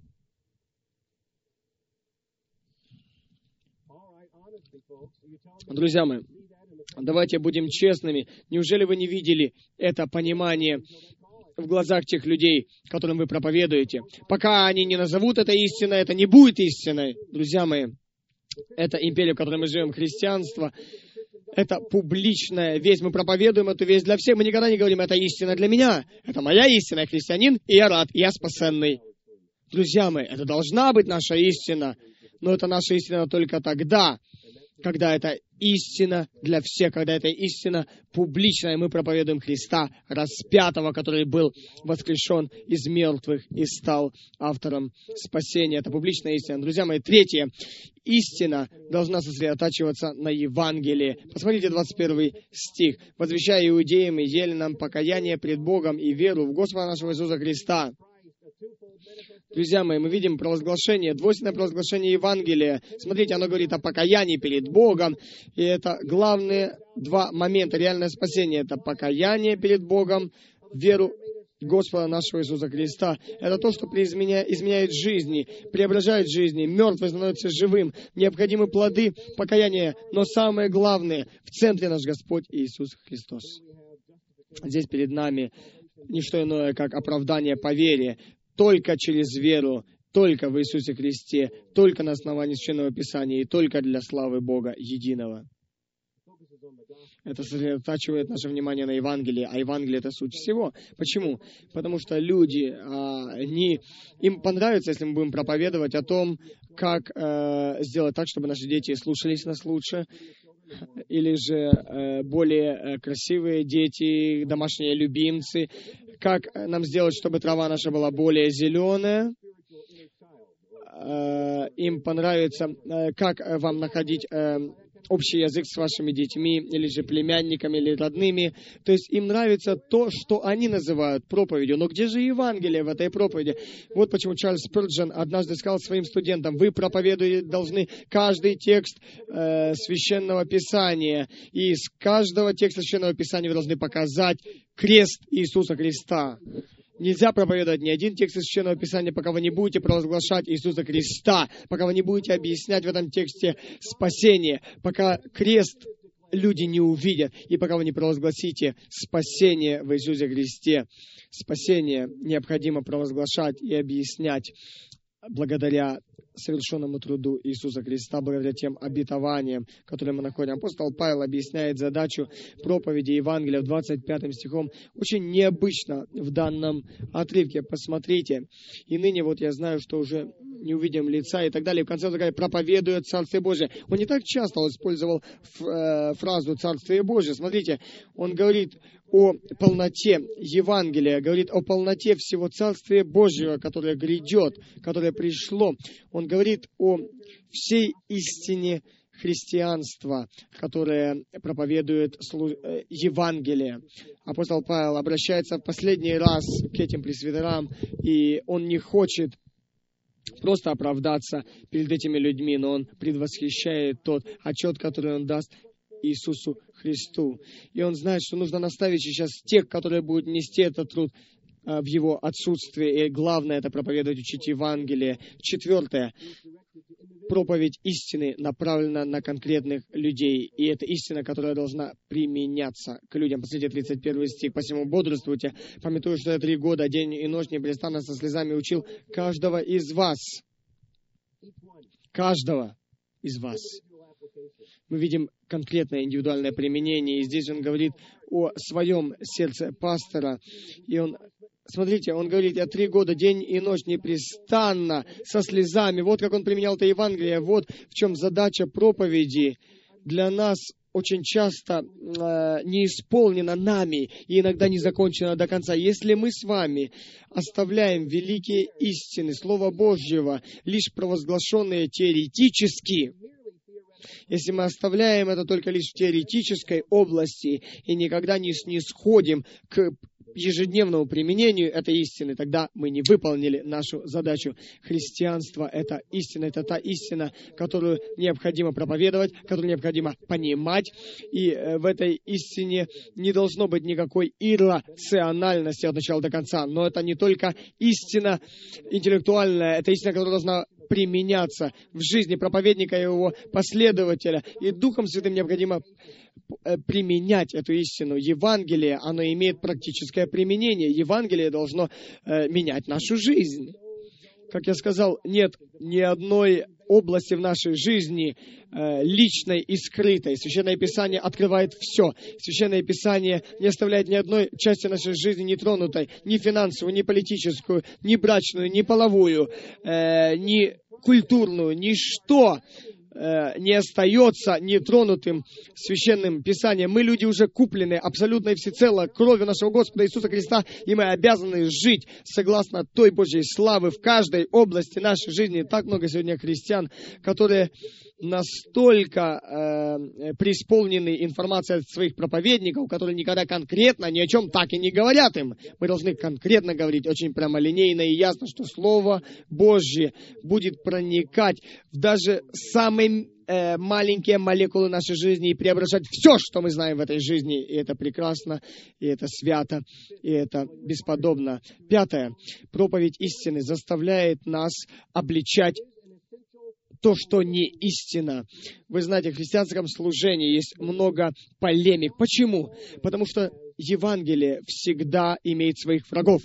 Друзья мои, давайте будем честными. Неужели вы не видели это понимание в глазах тех людей, которым вы проповедуете? Пока они не назовут это истиной, это не будет истиной. Друзья мои, это империя, в которой мы живем, христианство, это публичная весть. Мы проповедуем эту весть для всех. Мы никогда не говорим, это истина для меня. Это моя истина, я христианин, и я рад, и я спасенный. Друзья мои, это должна быть наша истина. Но это наша истина только тогда, когда это истина для всех, когда это истина публичная, мы проповедуем Христа распятого, который был воскрешен из мертвых и стал автором спасения. Это публичная истина. Друзья мои, 3. Истина должна сосредотачиваться на Евангелии. Посмотрите 21 стих. «Возвещая иудеям и еленам покаяние пред Богом и веру в Господа нашего Иисуса Христа». Друзья мои, мы видим провозглашение, двойственное провозглашение Евангелия. Смотрите, оно говорит о покаянии перед Богом. И это главные 2 момента. Реальное спасение — это покаяние перед Богом, веру Господа нашего Иисуса Христа. Это то, что изменяет жизни, преображает жизни. Мертвый становится живым. Необходимы плоды покаяния. Но самое главное, в центре наш Господь Иисус Христос. Здесь перед нами не что иное, как оправдание по вере. Только через веру, только в Иисусе Христе, только на основании Священного Писания и только для славы Бога Единого. Это сосредотачивает наше внимание на Евангелии, а Евангелие — это суть всего. Почему? Потому что люди, им понравится, если мы будем проповедовать о том, как сделать так, чтобы наши дети слушались нас лучше, или же более красивые дети, домашние любимцы, как нам сделать, чтобы трава наша была более зеленая. Им понравится, как вам находить общий язык с вашими детьми, или же племянниками, или родными. То есть им нравится то, что они называют проповедью. Но где же Евангелие в этой проповеди? Вот почему Чарльз Спurgeon однажды сказал своим студентам, вы проповедуете должны каждый текст Священного Писания. И из каждого текста Священного Писания вы должны показать крест Иисуса Христа. Нельзя проповедовать ни один текст из Священного Писания, пока вы не будете провозглашать Иисуса Христа, пока вы не будете объяснять в этом тексте спасение, пока крест люди не увидят, и пока вы не провозгласите спасение в Иисусе Христе. Спасение необходимо провозглашать и объяснять благодаря совершенному труду Иисуса Христа, благодаря тем обетованиям, которые мы находим. Апостол Павел объясняет задачу проповеди Евангелия в 25 стихом очень необычно в данном отрывке. Посмотрите. И ныне вот я знаю, что уже не увидим лица и так далее. В конце он говорит, проповедует Царствие Божие. Он не так часто использовал фразу Царствие Божие. Смотрите, он говорит о полноте Евангелия, говорит о полноте всего Царствия Божьего, которое грядет, которое пришло. Он говорит о всей истине христианства, которое проповедует Евангелие. Апостол Павел обращается в последний раз к этим пресвитерам, и он не хочет просто оправдаться перед этими людьми, но он предвосхищает тот отчет, который он даст Иисусу Христу. И он знает, что нужно наставить сейчас тех, которые будут нести этот труд в его отсутствие. И главное — это проповедовать, учить Евангелие. 4. Проповедь истины направлена на конкретных людей. И это истина, которая должна применяться к людям. Посмотрите, 31 стих. «Посему бодрствуйте, памятуя, что я 3 года, день и ночь непрестанно со слезами учил каждого из вас». Каждого из вас. Мы видим конкретное индивидуальное применение. И здесь он говорит о своем сердце пастора. И он, смотрите, он говорит, я 3 года, день и ночь непрестанно, со слезами. Вот как он применял это Евангелие. Вот в чем задача проповеди. Для нас очень часто не исполнена нами и иногда не закончена до конца. Если мы с вами оставляем великие истины Слова Божьего, лишь провозглашенные теоретически, если мы оставляем это только лишь в теоретической области и никогда не снисходим к ежедневному применению этой истины, тогда мы не выполнили нашу задачу. Христианство — это истина, это та истина, которую необходимо проповедовать, которую необходимо понимать. И в этой истине не должно быть никакой иррациональности от начала до конца. Но это не только истина интеллектуальная, это истина, которая должна применяться в жизни проповедника и его последователя. И Духом Святым необходимо применять эту истину. Евангелие, оно имеет практическое применение. Евангелие должно менять нашу жизнь. Как я сказал, нет ни одной области в нашей жизни личной и скрытой. Священное Писание открывает все. Священное Писание не оставляет ни одной части нашей жизни нетронутой, ни финансовую, ни политическую, ни брачную, ни половую, ни культурную, ничто не остается нетронутым Священным Писанием. Мы, люди, уже куплены абсолютно и всецело кровью нашего Господа Иисуса Христа, и мы обязаны жить согласно той Божьей славы в каждой области нашей жизни. Так много сегодня христиан, которые настолько преисполнены информацией от своих проповедников, которые никогда конкретно ни о чем так и не говорят им. Мы должны конкретно говорить, очень прямолинейно и ясно, что Слово Божье будет проникать в даже самые маленькие молекулы нашей жизни и преображать все, что мы знаем в этой жизни. И это прекрасно, и это свято, и это бесподобно. 5. Проповедь истины заставляет нас обличать то, что не истина. Вы знаете, в христианском служении есть много полемик. Почему? Потому что Евангелие всегда имеет своих врагов.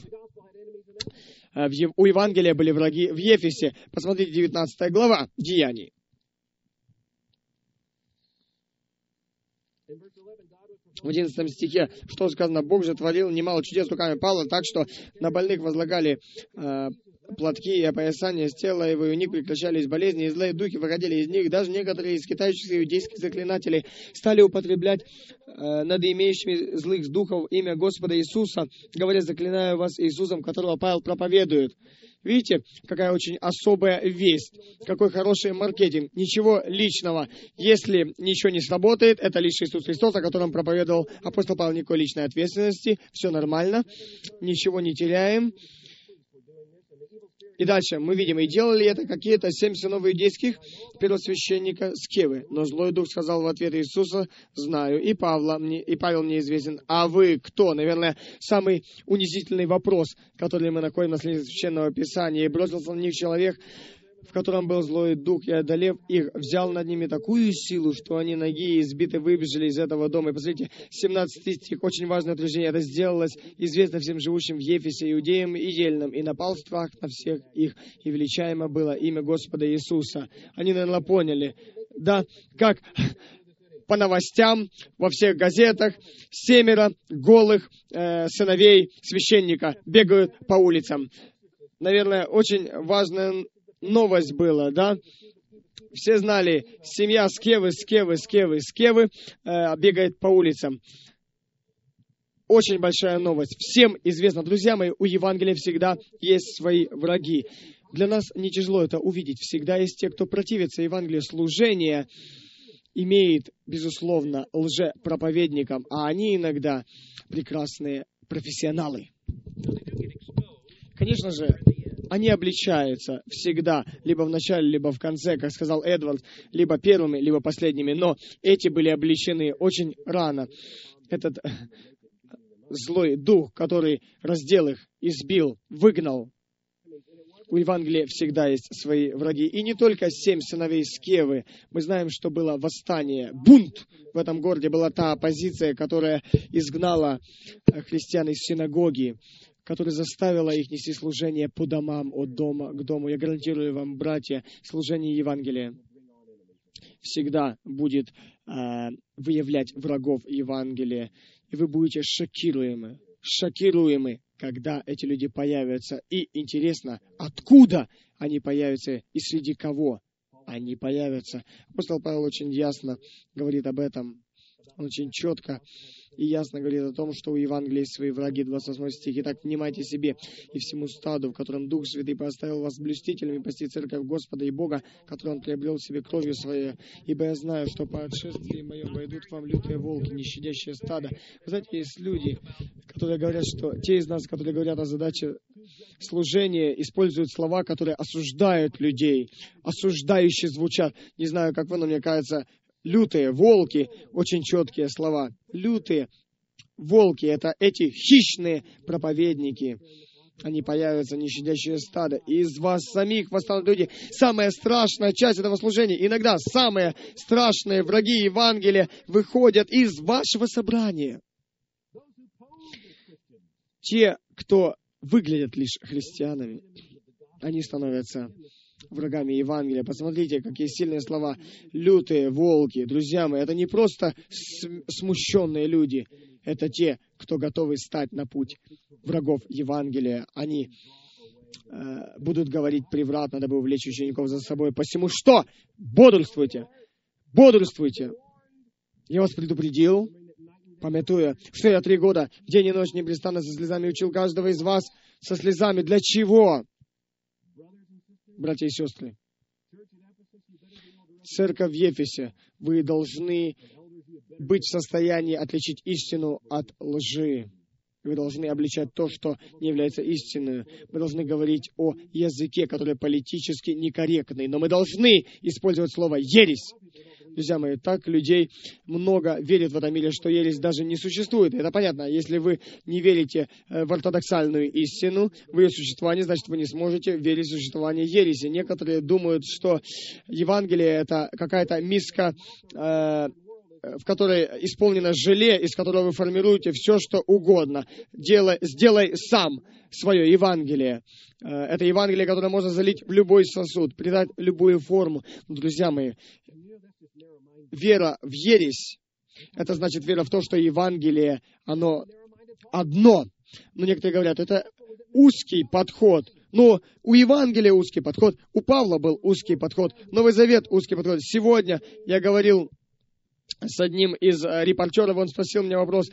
У Евангелия были враги в Ефесе. Посмотрите, 19 глава Деяний. В 11 стихе, что сказано, Бог же творил немало чудес руками Павла, так что на больных возлагали платки и опоясания с тела его, и у них прекращались болезни, и злые духи выходили из них. Даже некоторые из китайских иудейских заклинателей стали употреблять над имеющими злых духов имя Господа Иисуса, говоря, заклинаю вас Иисусом, которого Павел проповедует. Видите, какая очень особая весть, какой хороший маркетинг, ничего личного. Если ничего не сработает, это лишь Иисус Христос, о котором проповедовал апостол Павел, никакой личной ответственности, все нормально, ничего не теряем. И дальше мы видим, и делали это какие-то 7 сынов иудейских первосвященника Скевы. Но злой дух сказал в ответ Иисуса, знаю, и Павел мне известен. А вы кто? Наверное, самый унизительный вопрос, который мы находим на странице Священного Писания. И бросился на них человек, в котором был злой дух, и, одолев их, взял над ними такую силу, что они ноги и избиты выбежали из этого дома. И посмотрите, 17 стих, очень важное утверждение. Это сделалось известно всем живущим в Ефесе, иудеям и ельным, и напал страх на всех их, и величаемо было имя Господа Иисуса. Они, наверное, поняли, да, как по новостям во всех газетах 7 голых сыновей священника бегают по улицам. Наверное, очень важное новость была, да? Все знали, семья Скевы бегает по улицам. Очень большая новость. Всем известно, друзья мои, у Евангелия всегда есть свои враги. Для нас не тяжело это увидеть. Всегда есть те, кто противится Евангелию. Служение имеет, безусловно, лжепроповедникам, а они иногда прекрасные профессионалы. Конечно же, они обличаются всегда, либо в начале, либо в конце, как сказал Эдвард, либо первыми, либо последними, но эти были обличены очень рано. Этот злой дух, который раздел их, избил, выгнал. У Евангелия всегда есть свои враги. И не только 7 сыновей Скевы. Мы знаем, что было восстание, бунт в этом городе. Была та оппозиция, которая изгнала христиан из синагоги, которая заставила их нести служение по домам, от дома к дому. Я гарантирую вам, братья, служение Евангелия всегда будет выявлять врагов Евангелия. И вы будете шокируемы, когда эти люди появятся. И интересно, откуда они появятся и среди кого они появятся. Апостол Павел очень ясно говорит об этом. Он очень четко и ясно говорит о том, что у Евангелия есть свои враги, 28 стих. «Итак, внимайте себе и всему стаду, в котором Дух Святый поставил вас блюстителями пасти церковь Господа и Бога, которую Он приобрел себе кровью Своей. Ибо я знаю, что по отшествии моем войдут к вам лютые волки, не щадящие стадо». Вы знаете, есть люди, которые говорят, что те из нас, которые говорят о задаче служения, используют слова, которые осуждают людей, осуждающие звучат. Не знаю, как вы, но мне кажется, лютые волки, очень четкие слова. Лютые волки — это эти хищные проповедники. Они появятся, не щадящие стадо. И из вас самих восстанут люди. Самая страшная часть этого служения, иногда самые страшные враги Евангелия выходят из вашего собрания. Те, кто выглядят лишь христианами, они становятся врагами Евангелия. Посмотрите, какие сильные слова. Лютые волки. Друзья мои, это не просто смущенные люди. Это те, кто готовы стать на путь врагов Евангелия. Они будут говорить превратно, дабы увлечь учеников за собой. Посему что? Бодрствуйте. Бодрствуйте. Я вас предупредил, памятуя, что я 3 года день и ночь непрестанно со слезами учил каждого из вас. Со слезами. Для чего? Братья и сестры, церковь в Ефесе, вы должны быть в состоянии отличить истину от лжи. Вы должны обличать то, что не является истиной. Мы должны говорить о языке, который политически некорректный, но мы должны использовать слово «ересь». Друзья мои, так людей много верит в этом мире, что ересь даже не существует. Это понятно. Если вы не верите в ортодоксальную истину, в ее существование, значит, вы не сможете верить в существование ереси. Некоторые думают, что Евангелие — это какая-то миска, в которой исполнено желе, из которого вы формируете все, что угодно. Сделай сам свое Евангелие. Это Евангелие, которое можно залить в любой сосуд, придать любую форму. Но, друзья мои, вера в ересь — это значит вера в то, что Евангелие, оно одно. Но некоторые говорят, это узкий подход. Но у Евангелия узкий подход, у Павла был узкий подход, Новый Завет узкий подход. Сегодня я говорил с одним из репортеров, он спросил меня вопрос,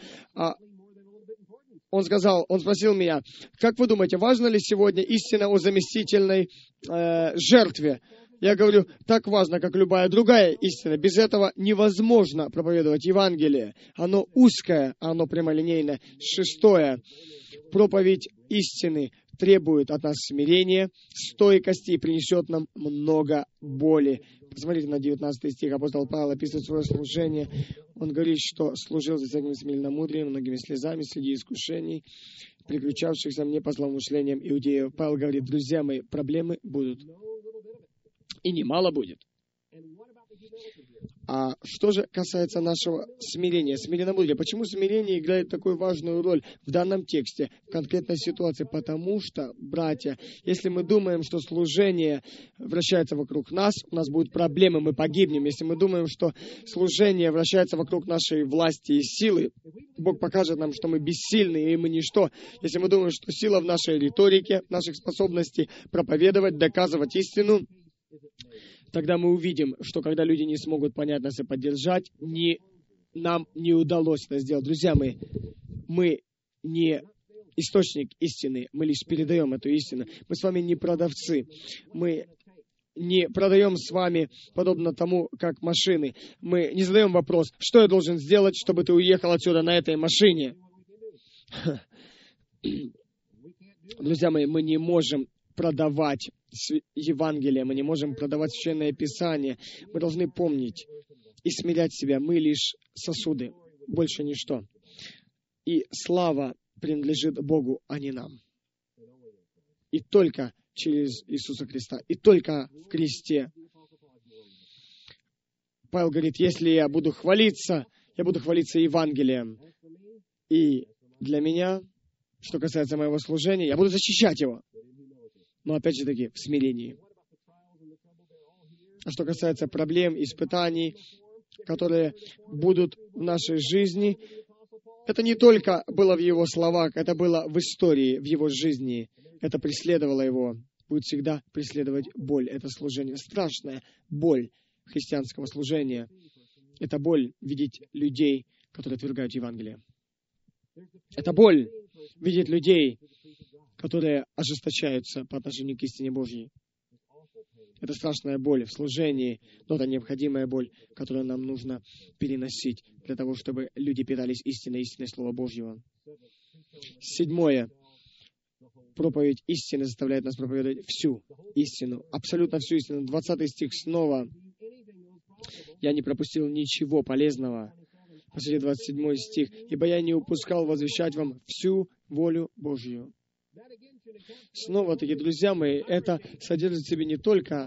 он спросил меня, как вы думаете, важно ли сегодня истина о заместительной жертве? Я говорю, так важно, как любая другая истина. Без этого невозможно проповедовать Евангелие. Оно узкое, оно прямолинейное. 6. Проповедь истины требует от нас смирения, стойкости и принесет нам много боли. Посмотрите на 19 стих. Апостол Павел описывает свое служение. Он говорит, что служил за всяким смиренномудрием, многими слезами среди искушений, приключавшихся мне по злоумышлениям иудеев. Павел говорит, друзья мои, проблемы будут. И немало будет. А что же касается нашего смирения, смиренномудрия? Почему смирение играет такую важную роль в данном тексте, в конкретной ситуации? Потому что, братья, если мы думаем, что служение вращается вокруг нас, у нас будут проблемы, мы погибнем. Если мы думаем, что служение вращается вокруг нашей власти и силы, Бог покажет нам, что мы бессильны и мы ничто. Если мы думаем, что сила в нашей риторике, в наших способностях проповедовать, доказывать истину, тогда мы увидим, что когда люди не смогут понять нас и поддержать, нам не удалось это сделать. Друзья мои, мы не источник истины, мы лишь передаем эту истину. Мы с вами не продавцы. Мы не продаем с вами подобно тому, как машины. Мы не задаем вопрос, что я должен сделать, чтобы ты уехал отсюда на этой машине. Друзья мои, мы не можем продавать Евангелие, мы не можем продавать Священное Писание. Мы должны помнить и смирять себя. Мы лишь сосуды, больше ничто. И слава принадлежит Богу, а не нам. И только через Иисуса Христа, и только в кресте. Павел говорит, если я буду хвалиться Евангелием. И для меня, что касается моего служения, я буду защищать его. Но опять же таки, в смирении. А что касается проблем, испытаний, которые будут в нашей жизни, это не только было в его словах, это было в истории, в его жизни. Это преследовало его. Будет всегда преследовать боль. Это служение. Страшная боль христианского служения. Это боль видеть людей, которые отвергают Евангелие. Это боль видеть людей, которые ожесточаются по отношению к истине Божьей. Это страшная боль в служении, но это необходимая боль, которую нам нужно переносить для того, чтобы люди питались истиной Слова Божьего. 7. Проповедь истины заставляет нас проповедовать всю истину, абсолютно всю истину. 20 стих снова. «Я не пропустил ничего полезного». Посмотрите, 27 стих. «Ибо я не упускал возвещать вам всю волю Божью». Снова-таки, друзья мои, это содержит в себе не только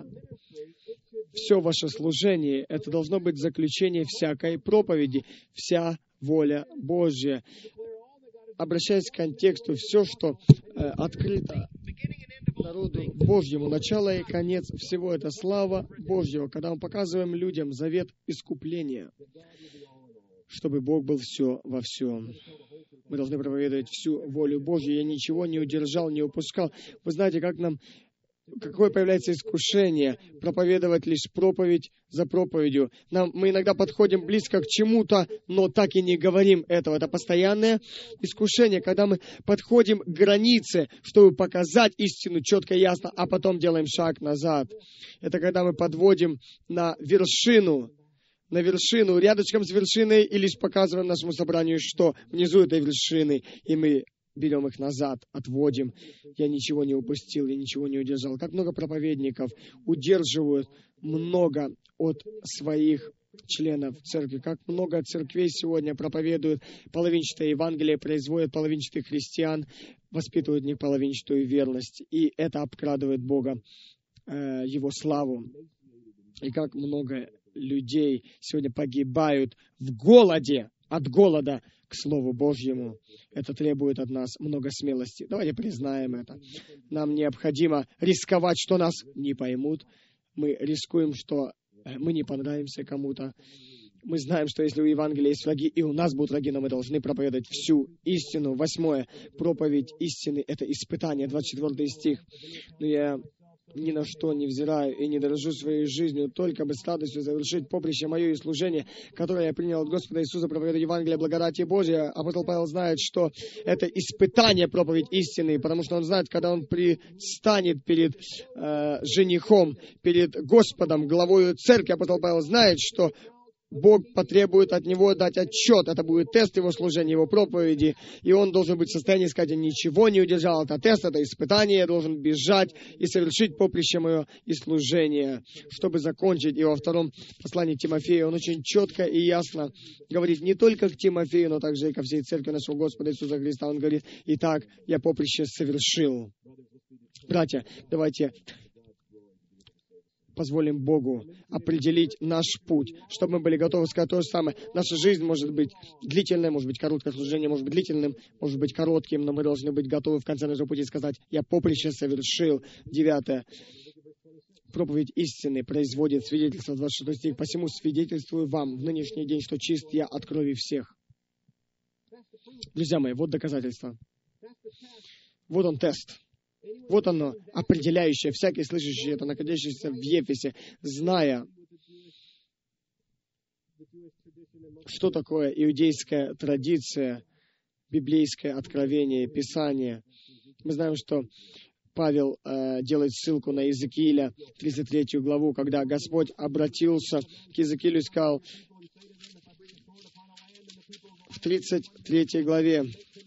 все ваше служение, это должно быть заключение всякой проповеди, вся воля Божья. Обращаясь к контексту, все, что открыто народу Божьему, начало и конец всего, это слава Божьего, когда мы показываем людям завет искупления, чтобы Бог был все во всем. Мы должны проповедовать всю волю Божью. Я ничего не удержал, не упускал. Вы знаете, какое появляется искушение проповедовать лишь проповедь за проповедью. Мы иногда подходим близко к чему-то, но так и не говорим этого. Это постоянное искушение, когда мы подходим к границе, чтобы показать истину четко и ясно, а потом делаем шаг назад. Это когда мы подводим на вершину, рядышком с вершиной, и лишь показываем нашему собранию, что внизу этой вершины, и мы берем их назад, отводим. Я ничего не упустил, я ничего не удержал. Как много проповедников удерживают много от своих членов церкви, как много церквей сегодня проповедуют половинчатое Евангелие, производят половинчатых христиан, воспитывают в них половинчатую верность, и это обкрадывает Бога, Его славу. И как много людей сегодня погибают в голоде, от голода к Слову Божьему. Это требует от нас много смелости. Давайте признаем это. Нам необходимо рисковать, что нас не поймут. Мы рискуем, что мы не понравимся кому-то. Мы знаем, что если у Евангелия есть враги, и у нас будут враги, но мы должны проповедовать всю истину. 8. Проповедь истины — это испытание. 24 стих. Но я ни на что не взираю и не дорожу своей жизнью, только бы с радостью завершить поприще мое и служение, которое я принял от Господа Иисуса, проповедовать Евангелие благодати Божия. Апостол Павел знает, что это испытание проповедь истины, потому что он знает, когда он предстанет перед женихом, перед Господом, главою церкви, апостол Павел знает, что Бог потребует от него дать отчет. Это будет тест его служения, его проповеди. И он должен быть в состоянии сказать: я ничего не удержал. Это тест, это испытание. Я должен бежать и совершить поприще мое и служение. Чтобы закончить. И во 2 послании Тимофея он очень четко и ясно говорит не только к Тимофею, но также и ко всей церкви нашего Господа Иисуса Христа. Он говорит: итак, я поприще совершил. Братья, давайте позволим Богу определить наш путь, чтобы мы были готовы сказать то же самое. Наша жизнь может быть длительной, может быть короткое служение, может быть длительным, может быть коротким, но мы должны быть готовы в конце нашего пути сказать: «Я поприще совершил». 9. Проповедь истины производит свидетельство, 26 стих. «Посему свидетельствую вам в нынешний день, что чист я от крови всех». Друзья мои, вот доказательство. Вот он тест. Вот оно, определяющее, всякий слышащий это, находящийся в Ефесе, зная, что такое иудейская традиция, библейское откровение, Писание. Мы знаем, что Павел делает ссылку на Иезекииля, 33 главу, когда Господь обратился к Иезекиилю и сказал в 33 главе: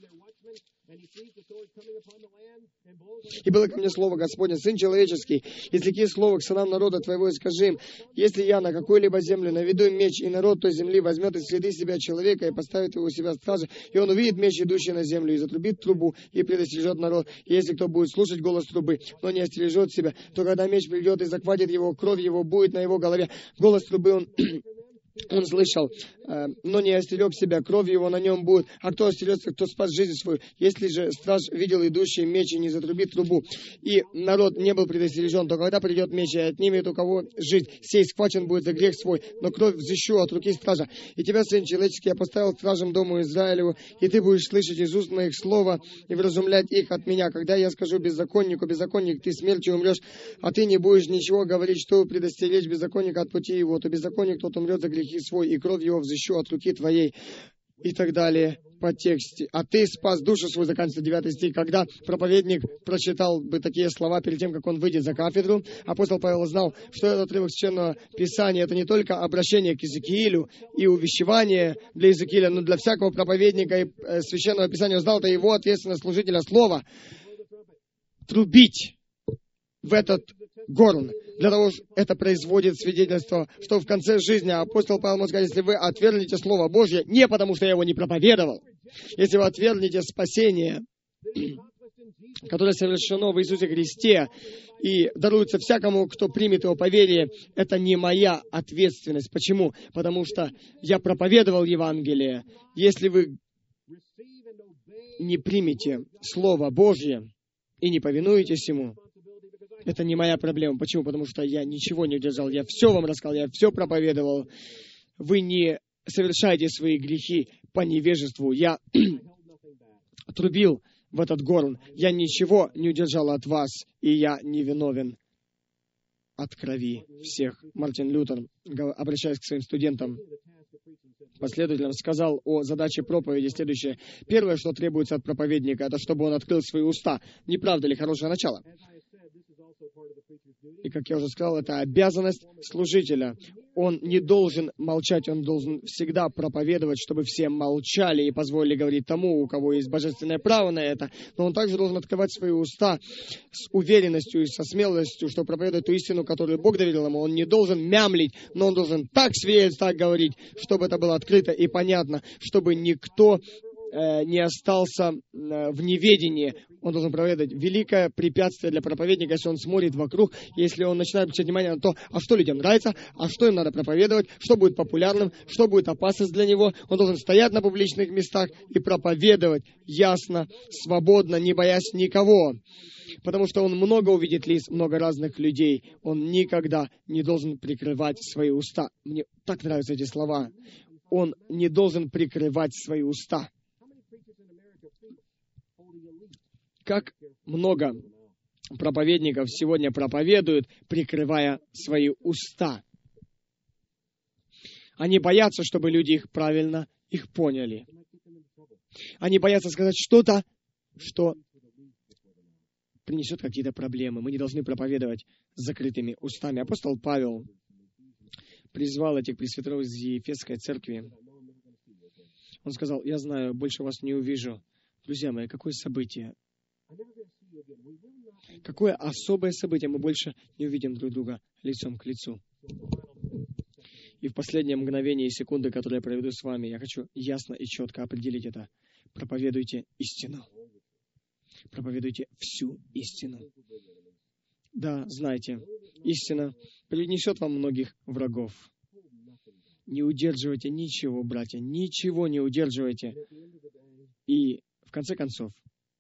«И было ко мне слово Господне, Сын человеческий, изреки слово к сынам народа твоего и скажи им: если я на какую-либо землю наведу меч, и народ той земли возьмет из среды себя человека и поставит его у себя стражи, и он увидит меч, идущий на землю, и затрубит трубу, и предостережет народ, и если кто будет слушать голос трубы, но не остережет себя, то когда меч придет и захватит его, кровь его будет на его голове. Голос трубы он слышал, но не остерег себя, кровь его на нем будет. А кто остерется, кто спас жизнь свою? Если же страж видел идущий меч и не затрубит трубу, и народ не был предостережен, то когда придет меч и отнимет у кого жизнь, сей схвачен будет за грех свой, но кровь взыщу от руки стража. И тебя, Сын человеческий, я поставил стражем дому Израилеву, и ты будешь слышать из уст моих слова и вразумлять их от меня. Когда я скажу беззаконнику: беззаконник, ты смертью умрешь, а ты не будешь ничего говорить, чтобы предостеречь беззаконника от пути его, то беззаконник тот умрет за грехи свой, и кровь его взыщу от руки твоей». И так далее по тексте. «А ты спас душу свою», заканчивается 9 стих. Когда проповедник прочитал бы такие слова перед тем, как он выйдет за кафедру, апостол Павел знал, что этот отрывок Священного Писания — это не только обращение к Иезекиилю и увещевание для Иезекииля, но для всякого проповедника и Священного Писания. Он знал, это его ответственность служителя слова — трубить в этот горн. Для того, что это производит свидетельство, что в конце жизни апостол Павел может сказать: если вы отвергнете Слово Божье, не потому что я его не проповедовал, если вы отвергнете спасение, которое совершено в Иисусе Христе и даруется всякому, кто примет его по вере, это не моя ответственность. Почему? Потому что я проповедовал Евангелие. Если вы не примете Слово Божье и не повинуетесь ему, это не моя проблема. Почему? Потому что я ничего не удержал. Я все вам рассказал, я все проповедовал. Вы не совершаете свои грехи по невежеству. Я трубил в этот горн. Я ничего не удержал от вас, и я не виновен от крови всех. Мартин Лютер, обращаясь к своим студентам, последователям, сказал о задаче проповеди следующее. Первое, что требуется от проповедника, это чтобы он открыл свои уста. Не правда ли хорошее начало? И, как я уже сказал, это обязанность служителя. Он не должен молчать, он должен всегда проповедовать, чтобы все молчали и позволили говорить тому, у кого есть божественное право на это. Но он также должен открывать свои уста с уверенностью и со смелостью, чтобы проповедовать ту истину, которую Бог доверил ему. Он не должен мямлить, но он должен так свидетельствовать, так говорить, чтобы это было открыто и понятно, чтобы никто не остался в неведении. Он должен проповедовать. Великое препятствие для проповедника, если он смотрит вокруг, если он начинает обращать внимание на то, а что людям нравится, а что им надо проповедовать, что будет популярным, что будет опасность для него. Он должен стоять на публичных местах и проповедовать ясно, свободно, не боясь никого. Потому что он много увидит лиц, много разных людей. Он никогда не должен прикрывать свои уста. Мне так нравятся эти слова. Он не должен прикрывать свои уста. Как много проповедников сегодня проповедуют, прикрывая свои уста. Они боятся, чтобы люди их правильно их поняли. Они боятся сказать что-то, что принесет какие-то проблемы. Мы не должны проповедовать с закрытыми устами. Апостол Павел призвал этих пресвитеров из Ефесской церкви. Он сказал: я знаю, больше вас не увижу. Друзья мои, какое событие? Какое особое событие? Мы больше не увидим друг друга лицом к лицу. И в последнее мгновение и секунды, которые я проведу с вами, я хочу ясно и четко определить это. Проповедуйте истину. Проповедуйте всю истину. Да, знайте, истина принесет вам многих врагов. Не удерживайте ничего, братья, ничего не удерживайте. И, в конце концов,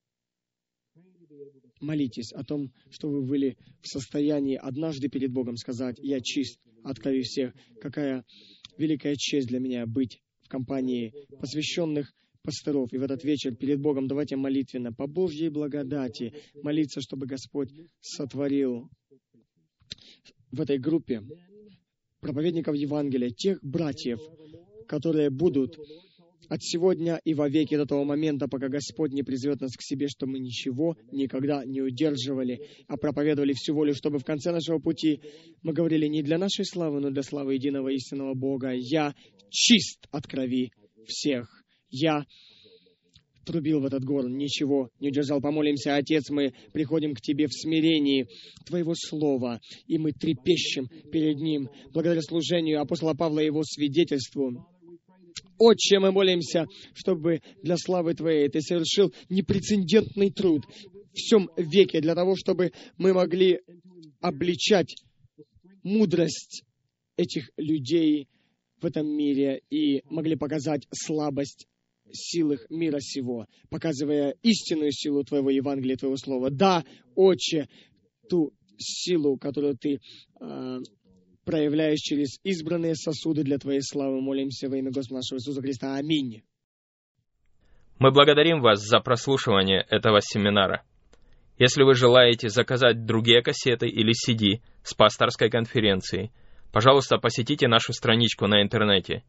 молитесь о том, что вы были в состоянии однажды перед Богом сказать: «Я чист от крови всех». Какая великая честь для меня быть в компании посвященных пасторов. И в этот вечер перед Богом давайте молитвенно, по Божьей благодати, молиться, чтобы Господь сотворил в этой группе проповедников Евангелия, тех братьев, которые будут от сегодня и во веки до того момента, пока Господь не призовет нас к себе, что мы ничего никогда не удерживали, а проповедовали всю волю, чтобы в конце нашего пути мы говорили не для нашей славы, но для славы единого истинного Бога. Я чист от крови всех. Я трубил в этот горн, ничего не удержал. Помолимся, Отец, мы приходим к Тебе в смирении Твоего Слова, и мы трепещем перед Ним, благодаря служению апостола Павла и его свидетельству. Отче, мы молимся, чтобы для славы Твоей Ты совершил непрецедентный труд в всем веке, для того, чтобы мы могли обличать мудрость этих людей в этом мире и могли показать слабость сил их мира сего, показывая истинную силу Твоего Евангелия, Твоего Слова. Да, Отче, ту силу, которую Ты проявляешь через избранные сосуды для Твоей славы. Молимся во имя Господа нашего Иисуса Христа. Аминь. Мы благодарим вас за прослушивание этого семинара. Если вы желаете заказать другие кассеты или CD с пасторской конференции, пожалуйста, посетите нашу страничку на интернете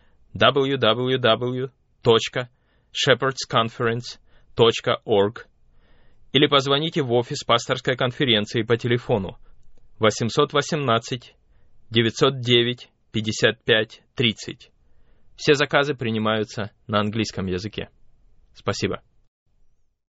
www.shepherdsconference.org или позвоните в офис пасторской конференции по телефону 818 909 55 30. Все заказы принимаются на английском языке. Спасибо.